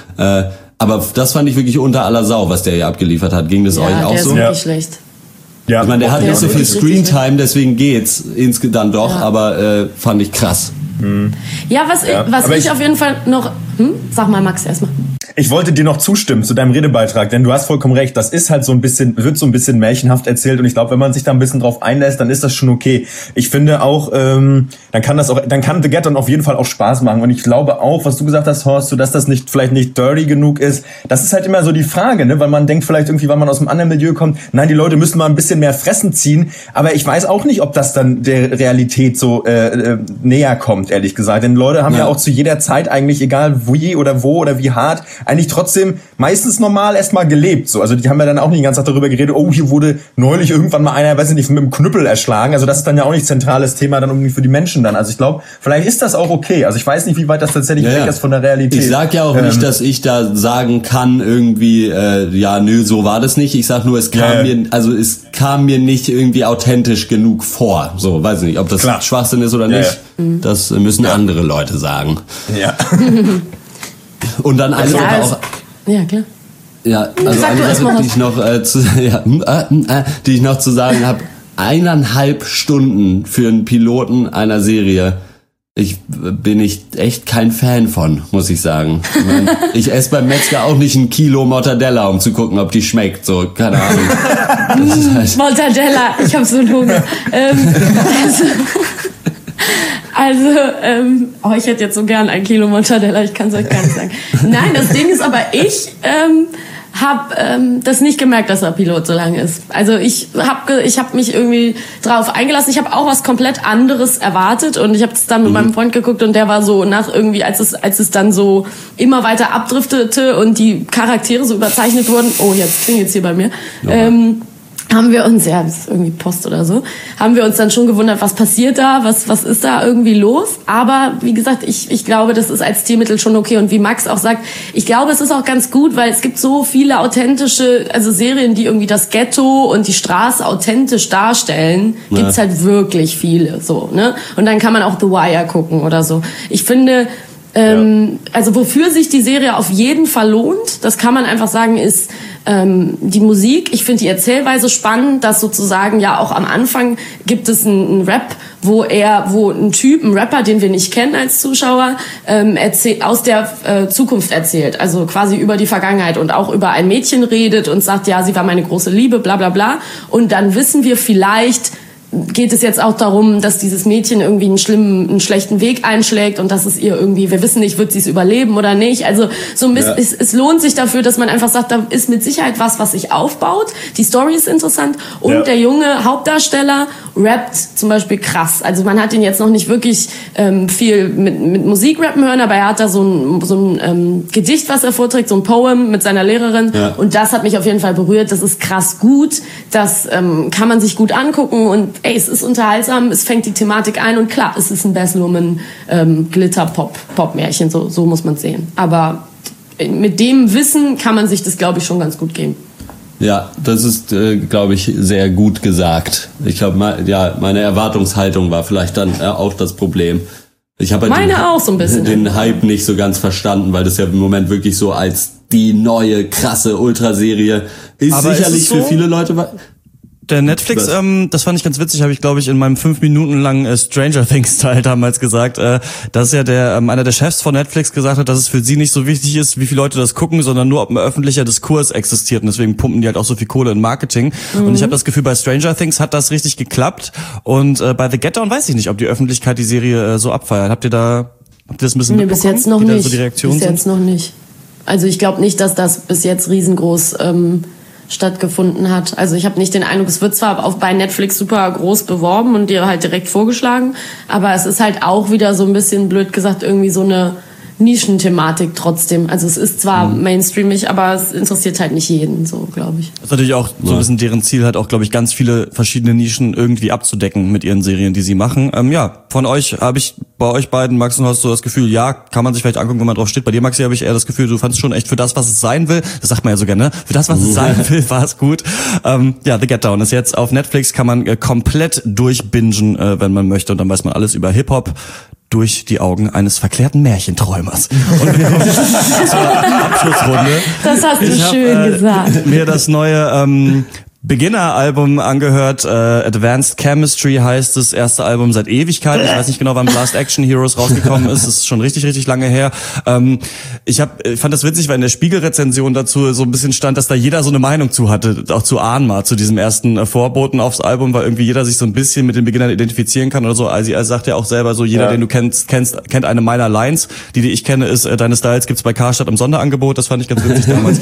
Aber das fand ich wirklich unter aller Sau, was der hier abgeliefert hat. Ging das euch auch so? Ja, der ist wirklich schlecht. Ja, ich meine, der hat nicht so viel Screentime, deswegen geht's dann doch, aber fand ich krass. Ja, was ich auf jeden Fall noch... Sag mal, Max, erstmal. Ich wollte dir noch zustimmen zu deinem Redebeitrag, denn du hast vollkommen recht, das ist halt wird so ein bisschen märchenhaft erzählt und ich glaube, wenn man sich da ein bisschen drauf einlässt, dann ist das schon okay. Ich finde auch, dann kann The Get dann auf jeden Fall auch Spaß machen und ich glaube auch, was du gesagt hast, Horst, so dass das vielleicht nicht dirty genug ist, das ist halt immer so die Frage, ne, weil man denkt vielleicht irgendwie, weil man aus einem anderen Milieu kommt, nein, die Leute müssen mal ein bisschen mehr fressen ziehen, aber ich weiß auch nicht, ob das dann der Realität so näher kommt, ehrlich gesagt, denn Leute haben ja auch zu jeder Zeit eigentlich, egal wie oder wo oder wie hart, eigentlich trotzdem meistens normal erstmal gelebt. So. Also die haben ja dann auch nicht die ganze Zeit darüber geredet, oh, hier wurde neulich irgendwann mal einer, weiß ich nicht, mit einem Knüppel erschlagen. Also das ist dann ja auch nicht zentrales Thema dann irgendwie für die Menschen dann. Also ich glaube, vielleicht ist das auch okay. Also ich weiß nicht, wie weit das tatsächlich weg ist von der Realität. Ich sag ja auch nicht, dass ich da sagen kann irgendwie, so war das nicht. Ich sag nur, es kam mir nicht irgendwie authentisch genug vor. So, weiß ich nicht, ob das Schwachsinn ist oder nicht. Das müssen andere Leute sagen. Ja. Und dann eine Sache auch. Ja, klar. Ja, also eine Sache, die ich noch zu sagen habe. 1,5 Stunden für einen Piloten einer Serie. Bin ich echt kein Fan von, muss ich sagen. Ich esse beim Metzger auch nicht 1 Kilo Mortadella, um zu gucken, ob die schmeckt. So, keine Ahnung. Mortadella, ich hab so einen Hunger. Ich hätte jetzt so gern 1 Kilo Mortadella, ich kann es euch gar nicht sagen. Nein, das Ding ist aber, ich habe das nicht gemerkt, dass der Pilot so lang ist. Also ich hab mich irgendwie drauf eingelassen. Ich habe auch was komplett anderes erwartet und ich habe es dann mit meinem Freund geguckt und der war so nach irgendwie, als es dann so immer weiter abdriftete und die Charaktere so überzeichnet wurden. Oh, jetzt klingelt's hier bei mir. Haben wir uns, das ist irgendwie Post oder so, haben wir uns dann schon gewundert, was passiert da, was ist da irgendwie los. Aber wie gesagt, ich glaube, das ist als Stilmittel schon okay. Und wie Max auch sagt, ich glaube, es ist auch ganz gut, weil es gibt so viele authentische, also Serien, die irgendwie das Ghetto und die Straße authentisch darstellen, gibt's halt wirklich viele, so, ne? Und dann kann man auch The Wire gucken oder so. Ich finde, also wofür sich die Serie auf jeden Fall lohnt, das kann man einfach sagen, ist die Musik. Ich finde die Erzählweise spannend, dass sozusagen ja auch am Anfang gibt es einen Rap, wo ein Rapper, den wir nicht kennen als Zuschauer, aus der Zukunft erzählt, also quasi über die Vergangenheit und auch über ein Mädchen redet und sagt, ja, sie war meine große Liebe, bla bla bla. Und dann wissen wir vielleicht, geht es jetzt auch darum, dass dieses Mädchen irgendwie einen schlechten Weg einschlägt und dass es ihr irgendwie, wir wissen nicht, wird sie es überleben oder nicht. Also so ein bisschen, es lohnt sich dafür, dass man einfach sagt, da ist mit Sicherheit was sich aufbaut. Die Story ist interessant und der junge Hauptdarsteller rappt zum Beispiel krass. Also man hat ihn jetzt noch nicht wirklich viel mit Musik rappen hören, aber er hat da so ein Gedicht, was er vorträgt, so ein Poem mit seiner Lehrerin und das hat mich auf jeden Fall berührt. Das ist krass gut, das kann man sich gut angucken und es ist unterhaltsam, es fängt die Thematik ein und klar, es ist ein Baz Luhrmann Glitter-Pop-Märchen, so muss man es sehen. Aber mit dem Wissen kann man sich das, glaube ich, schon ganz gut geben. Ja, das ist, glaube ich, sehr gut gesagt. Ich glaube, meine Erwartungshaltung war vielleicht dann auch das Problem. Ich habe halt auch so ein bisschen den Hype nicht so ganz verstanden, weil das ja im Moment wirklich so als die neue, krasse Ultraserie ist. Aber sicherlich ist für viele Leute... Der Netflix, das fand ich ganz witzig, habe ich, glaube ich, in meinem 5 Minuten langen Stranger Things Teil damals gesagt, dass ja einer der Chefs von Netflix gesagt hat, dass es für sie nicht so wichtig ist, wie viele Leute das gucken, sondern nur, ob ein öffentlicher Diskurs existiert. Und deswegen pumpen die halt auch so viel Kohle in Marketing. Und ich habe das Gefühl, bei Stranger Things hat das richtig geklappt. Und bei The Get Down weiß ich nicht, ob die Öffentlichkeit die Serie so abfeiert. Habt ihr das ein bisschen mitbekommen? Bis jetzt noch nicht. So die Reaktionen bis jetzt noch nicht. Also ich glaube nicht, dass das bis jetzt riesengroß stattgefunden hat. Also ich habe nicht den Eindruck, es wird zwar auch bei Netflix super groß beworben und dir halt direkt vorgeschlagen, aber es ist halt auch wieder so ein bisschen blöd gesagt irgendwie so eine Nischenthematik trotzdem. Also es ist zwar mainstreamig, aber es interessiert halt nicht jeden, so glaube ich. Das ist natürlich auch so ein bisschen deren Ziel, halt auch, glaube ich, ganz viele verschiedene Nischen irgendwie abzudecken mit ihren Serien, die sie machen. Von euch habe ich bei euch beiden, Max und Horst, so das Gefühl, kann man sich vielleicht angucken, wenn man drauf steht. Bei dir, Maxi, habe ich eher das Gefühl, du fandst schon echt für das, was es sein will. Das sagt man ja so gerne, für das, was es sein will, war es gut. The Get Down ist jetzt auf Netflix, kann man komplett durchbingen, wenn man möchte. Und dann weiß man alles über Hip-Hop durch die Augen eines verklärten Märchenträumers. Und wir kommen zur Abschlussrunde. Das hast du schön gesagt. Mir das neue Beginner-Album angehört. Advanced Chemistry heißt das erste Album seit Ewigkeiten. Ich weiß nicht genau, wann Blast Action Heroes rausgekommen ist. Das ist schon richtig, richtig lange her. Ich fand das witzig, weil in der Spiegel-Rezension dazu so ein bisschen stand, dass da jeder so eine Meinung zu hatte, auch zu Anma, zu diesem ersten Vorboten aufs Album, weil irgendwie jeder sich so ein bisschen mit den Beginnern identifizieren kann oder so. Also er sagt ja auch selber so, jeder, den du kennst, kennt eine meiner Lines. Die ich kenne, ist, deine Styles gibt's bei Karstadt im Sonderangebot. Das fand ich ganz witzig damals.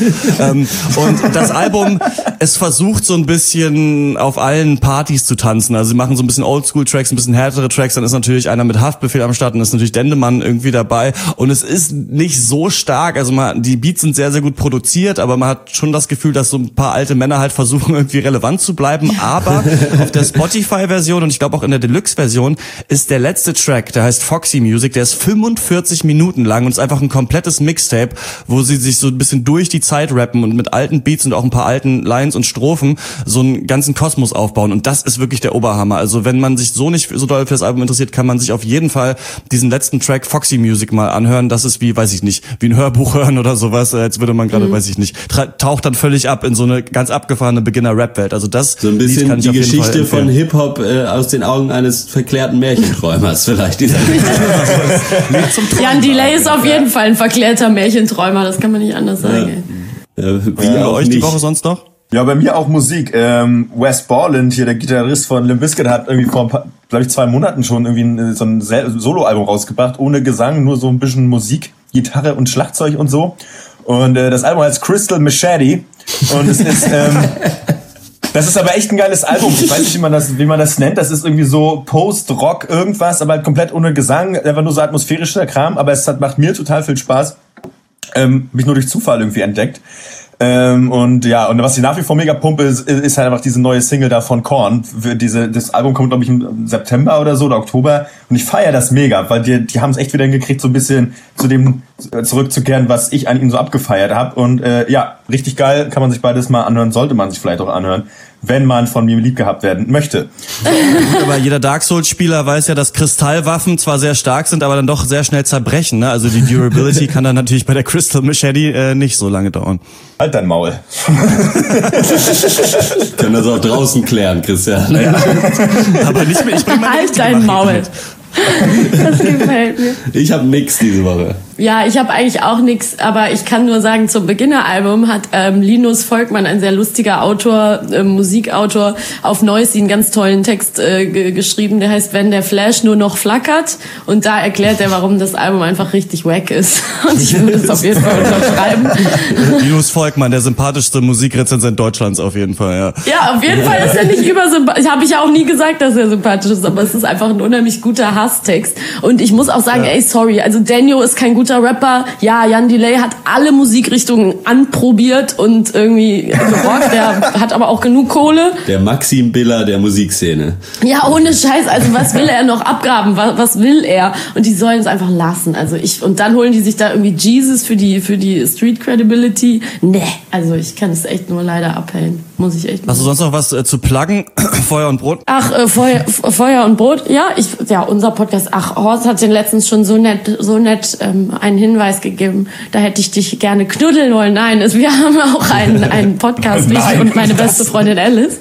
Und das Album, es versucht so ein bisschen auf allen Partys zu tanzen. Also sie machen so ein bisschen Oldschool-Tracks, ein bisschen härtere Tracks, dann ist natürlich einer mit Haftbefehl am Start und ist natürlich Dendemann irgendwie dabei. Und es ist nicht so stark, also die Beats sind sehr, sehr gut produziert, aber man hat schon das Gefühl, dass so ein paar alte Männer halt versuchen, irgendwie relevant zu bleiben. Aber auf der Spotify-Version und ich glaube auch in der Deluxe-Version ist der letzte Track, der heißt Foxy Music, der ist 45 Minuten lang und ist einfach ein komplettes Mixtape, wo sie sich so ein bisschen durch die Zeit rappen und mit alten Beats und auch ein paar alten Lines und Strophen so einen ganzen Kosmos aufbauen und das ist wirklich der Oberhammer. Also wenn man sich so nicht so doll für das Album interessiert, kann man sich auf jeden Fall diesen letzten Track Foxy Music mal anhören. Das ist wie, weiß ich nicht, wie ein Hörbuch hören oder sowas, als würde man gerade, weiß ich nicht, taucht dann völlig ab in so eine ganz abgefahrene Beginner-Rap-Welt. Also das so ein bisschen kann ich die Geschichte von Hip-Hop aus den Augen eines verklärten Märchenträumers vielleicht. Jan Delay ist auf jeden Fall ein verklärter Märchenträumer, das kann man nicht anders sagen. Wie bei euch die Woche sonst noch? Ja, bei mir auch Musik. Wes Borland, hier der Gitarrist von Limp Bizkit, hat irgendwie vor, glaube ich, 2 Monaten schon irgendwie so ein Soloalbum rausgebracht, ohne Gesang, nur so ein bisschen Musik, Gitarre und Schlagzeug und so. Und das Album heißt Crystal Machete und es ist das ist aber echt ein geiles Album. Ich weiß nicht, wie man das nennt. Das ist irgendwie so Post-Rock irgendwas, aber halt komplett ohne Gesang, einfach nur so atmosphärischer Kram, aber macht mir total viel Spaß. Mich nur durch Zufall irgendwie entdeckt. Und was ich nach wie vor mega pumpe, ist halt einfach diese neue Single da von Korn. Das Album kommt, glaube ich, im September oder so, oder Oktober. Und ich feiere das mega, weil die haben es echt wieder hingekriegt, so ein bisschen zu dem zurückzukehren, was ich an ihnen so abgefeiert habe. Und richtig geil, kann man sich beides mal anhören, sollte man sich vielleicht auch anhören, wenn man von mir lieb gehabt werden möchte. Gut, aber jeder Dark Souls-Spieler weiß ja, dass Kristallwaffen zwar sehr stark sind, aber dann doch sehr schnell zerbrechen. Ne? Also die Durability kann dann natürlich bei der Crystal Machete nicht so lange dauern. Halt dein Maul. Können das auch draußen klären, Christian. Ja. Aber nicht mehr. Ich bring mal halt dein Maul. Das gefällt mir. Ich habe nix diese Woche. Ja, ich habe eigentlich auch nichts, aber ich kann nur sagen, zum Beginneralbum hat Linus Volkmann, ein sehr lustiger Autor, Musikautor, auf Noisy einen ganz tollen Text geschrieben, der heißt Wenn der Flash nur noch flackert, und da erklärt er, warum das Album einfach richtig wack ist, und ich würde es auf jeden Fall unterschreiben. Linus Volkmann, der sympathischste Musikrezensent Deutschlands auf jeden Fall, ja. Ja, auf jeden Fall ist er nicht übersympathisch, habe ich auch nie gesagt, dass er sympathisch ist, aber es ist einfach ein unheimlich guter Hasstext, und ich muss auch sagen, ey, sorry, also Daniel ist kein guter Rapper. Ja, Jan Delay hat alle Musikrichtungen anprobiert und irgendwie gerockt. Der hat aber auch genug Kohle. Der Maxim Biller der Musikszene. Ja, ohne Scheiß. Also was will er noch abgraben? Was will er? Und die sollen es einfach lassen. Und dann holen die sich da irgendwie Jesus für die Street Credibility. Nee, also ich kann es echt nur leider abhellen. Muss ich echt. Hast du sonst noch was zu pluggen? Feuer und Brot? Ach, Feuer und Brot. Ja, unser Podcast. Ach, Horst hat den letztens schon so nett einen Hinweis gegeben. Da hätte ich dich gerne knuddeln wollen. Nein, wir haben auch einen Podcast, ich und meine beste Freundin Alice.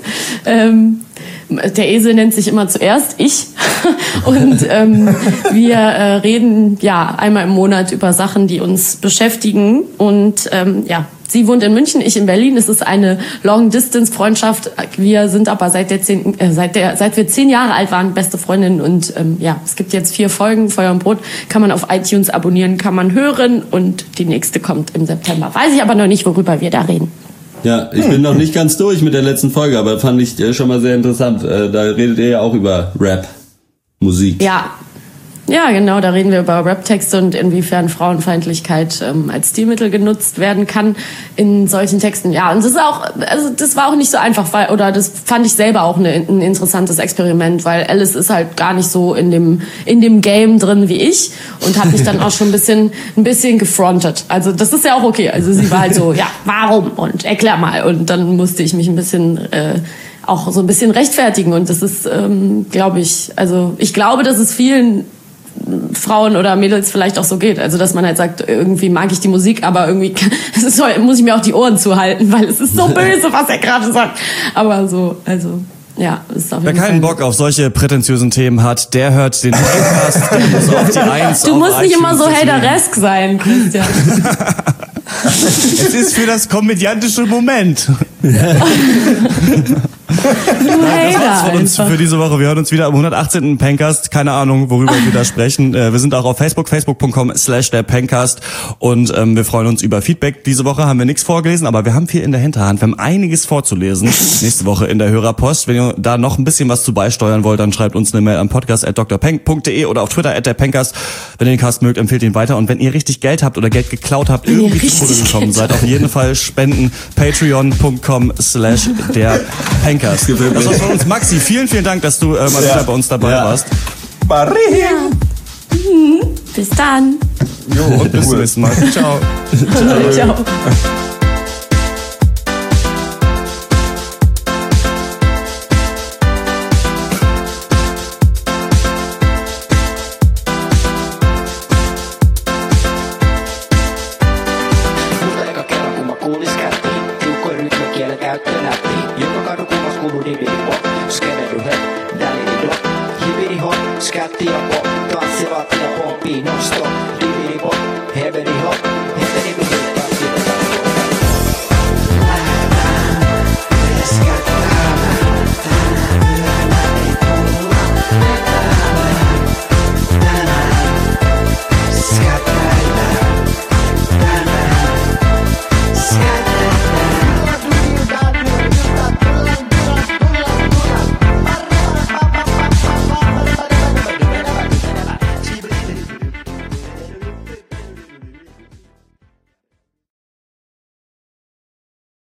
Der Esel nennt sich immer zuerst ich. Und wir reden einmal im Monat über Sachen, die uns beschäftigen. Und sie wohnt in München, ich in Berlin. Es ist eine Long-Distance-Freundschaft. Wir sind aber seit wir 10 Jahre alt waren, beste Freundinnen. Und es gibt jetzt 4 Folgen, Feuer und Brot. Kann man auf iTunes abonnieren, kann man hören. Und die nächste kommt im September. Weiß ich aber noch nicht, worüber wir da reden. Ja, ich bin noch nicht ganz durch mit der letzten Folge, aber fand ich schon mal sehr interessant. Da redet ihr ja auch über Rap, Musik. Ja, genau, da reden wir über Rap-Texte und inwiefern Frauenfeindlichkeit als Stilmittel genutzt werden kann in solchen Texten. Ja, und das war auch nicht so einfach, das fand ich selber auch ein interessantes Experiment, weil Alice ist halt gar nicht so in dem Game drin wie ich und hat mich dann auch schon ein bisschen gefrontet. Also das ist ja auch okay. Also sie war halt so, ja, warum? Und erklär mal. Und dann musste ich mich ein bisschen auch so ein bisschen rechtfertigen, und das ist, glaube ich, also ich glaube, dass es vielen Frauen oder Mädels vielleicht auch so geht. Also, dass man halt sagt, irgendwie mag ich die Musik, aber irgendwie muss ich mir auch die Ohren zuhalten, weil es ist so böse, was er gerade sagt. Aber so, also, ja, ist auf jeden Fall. Wer keinen Bock auf solche prätentiösen Themen hat, der hört den Podcast, der muss auf die 1. Du musst nicht immer so Hateresk sein, Christian. Es ist für das komödiantische Moment. Das war's von uns für diese Woche. Wir hören uns wieder am 118. Pencast. Keine Ahnung, worüber wir da sprechen. Wir sind auch auf facebook.com/der Pencast, und wir freuen uns über Feedback. Diese Woche haben wir nichts vorgelesen, aber wir haben viel in der Hinterhand. Wir haben einiges vorzulesen. Nächste Woche in der Hörerpost. Wenn ihr da noch ein bisschen was zu beisteuern wollt, dann schreibt uns eine Mail an podcast@drpenk.de oder auf Twitter @derpencast. Wenn ihr den Cast mögt, empfehlt ihn weiter. Und wenn ihr richtig Geld habt oder Geld geklaut habt, irgendwie zu Tode gekommen seid, auf jeden Fall spenden. patreon.com/der Pencast. Das war's von uns. Maxi, vielen Dank, dass du mal wieder bei uns dabei warst. Bis dann. Jo, und bis zum nächsten Mal. Ciao. Ciao. Tanssivat ja pomppii non stop. Dividi pop, heberi hop.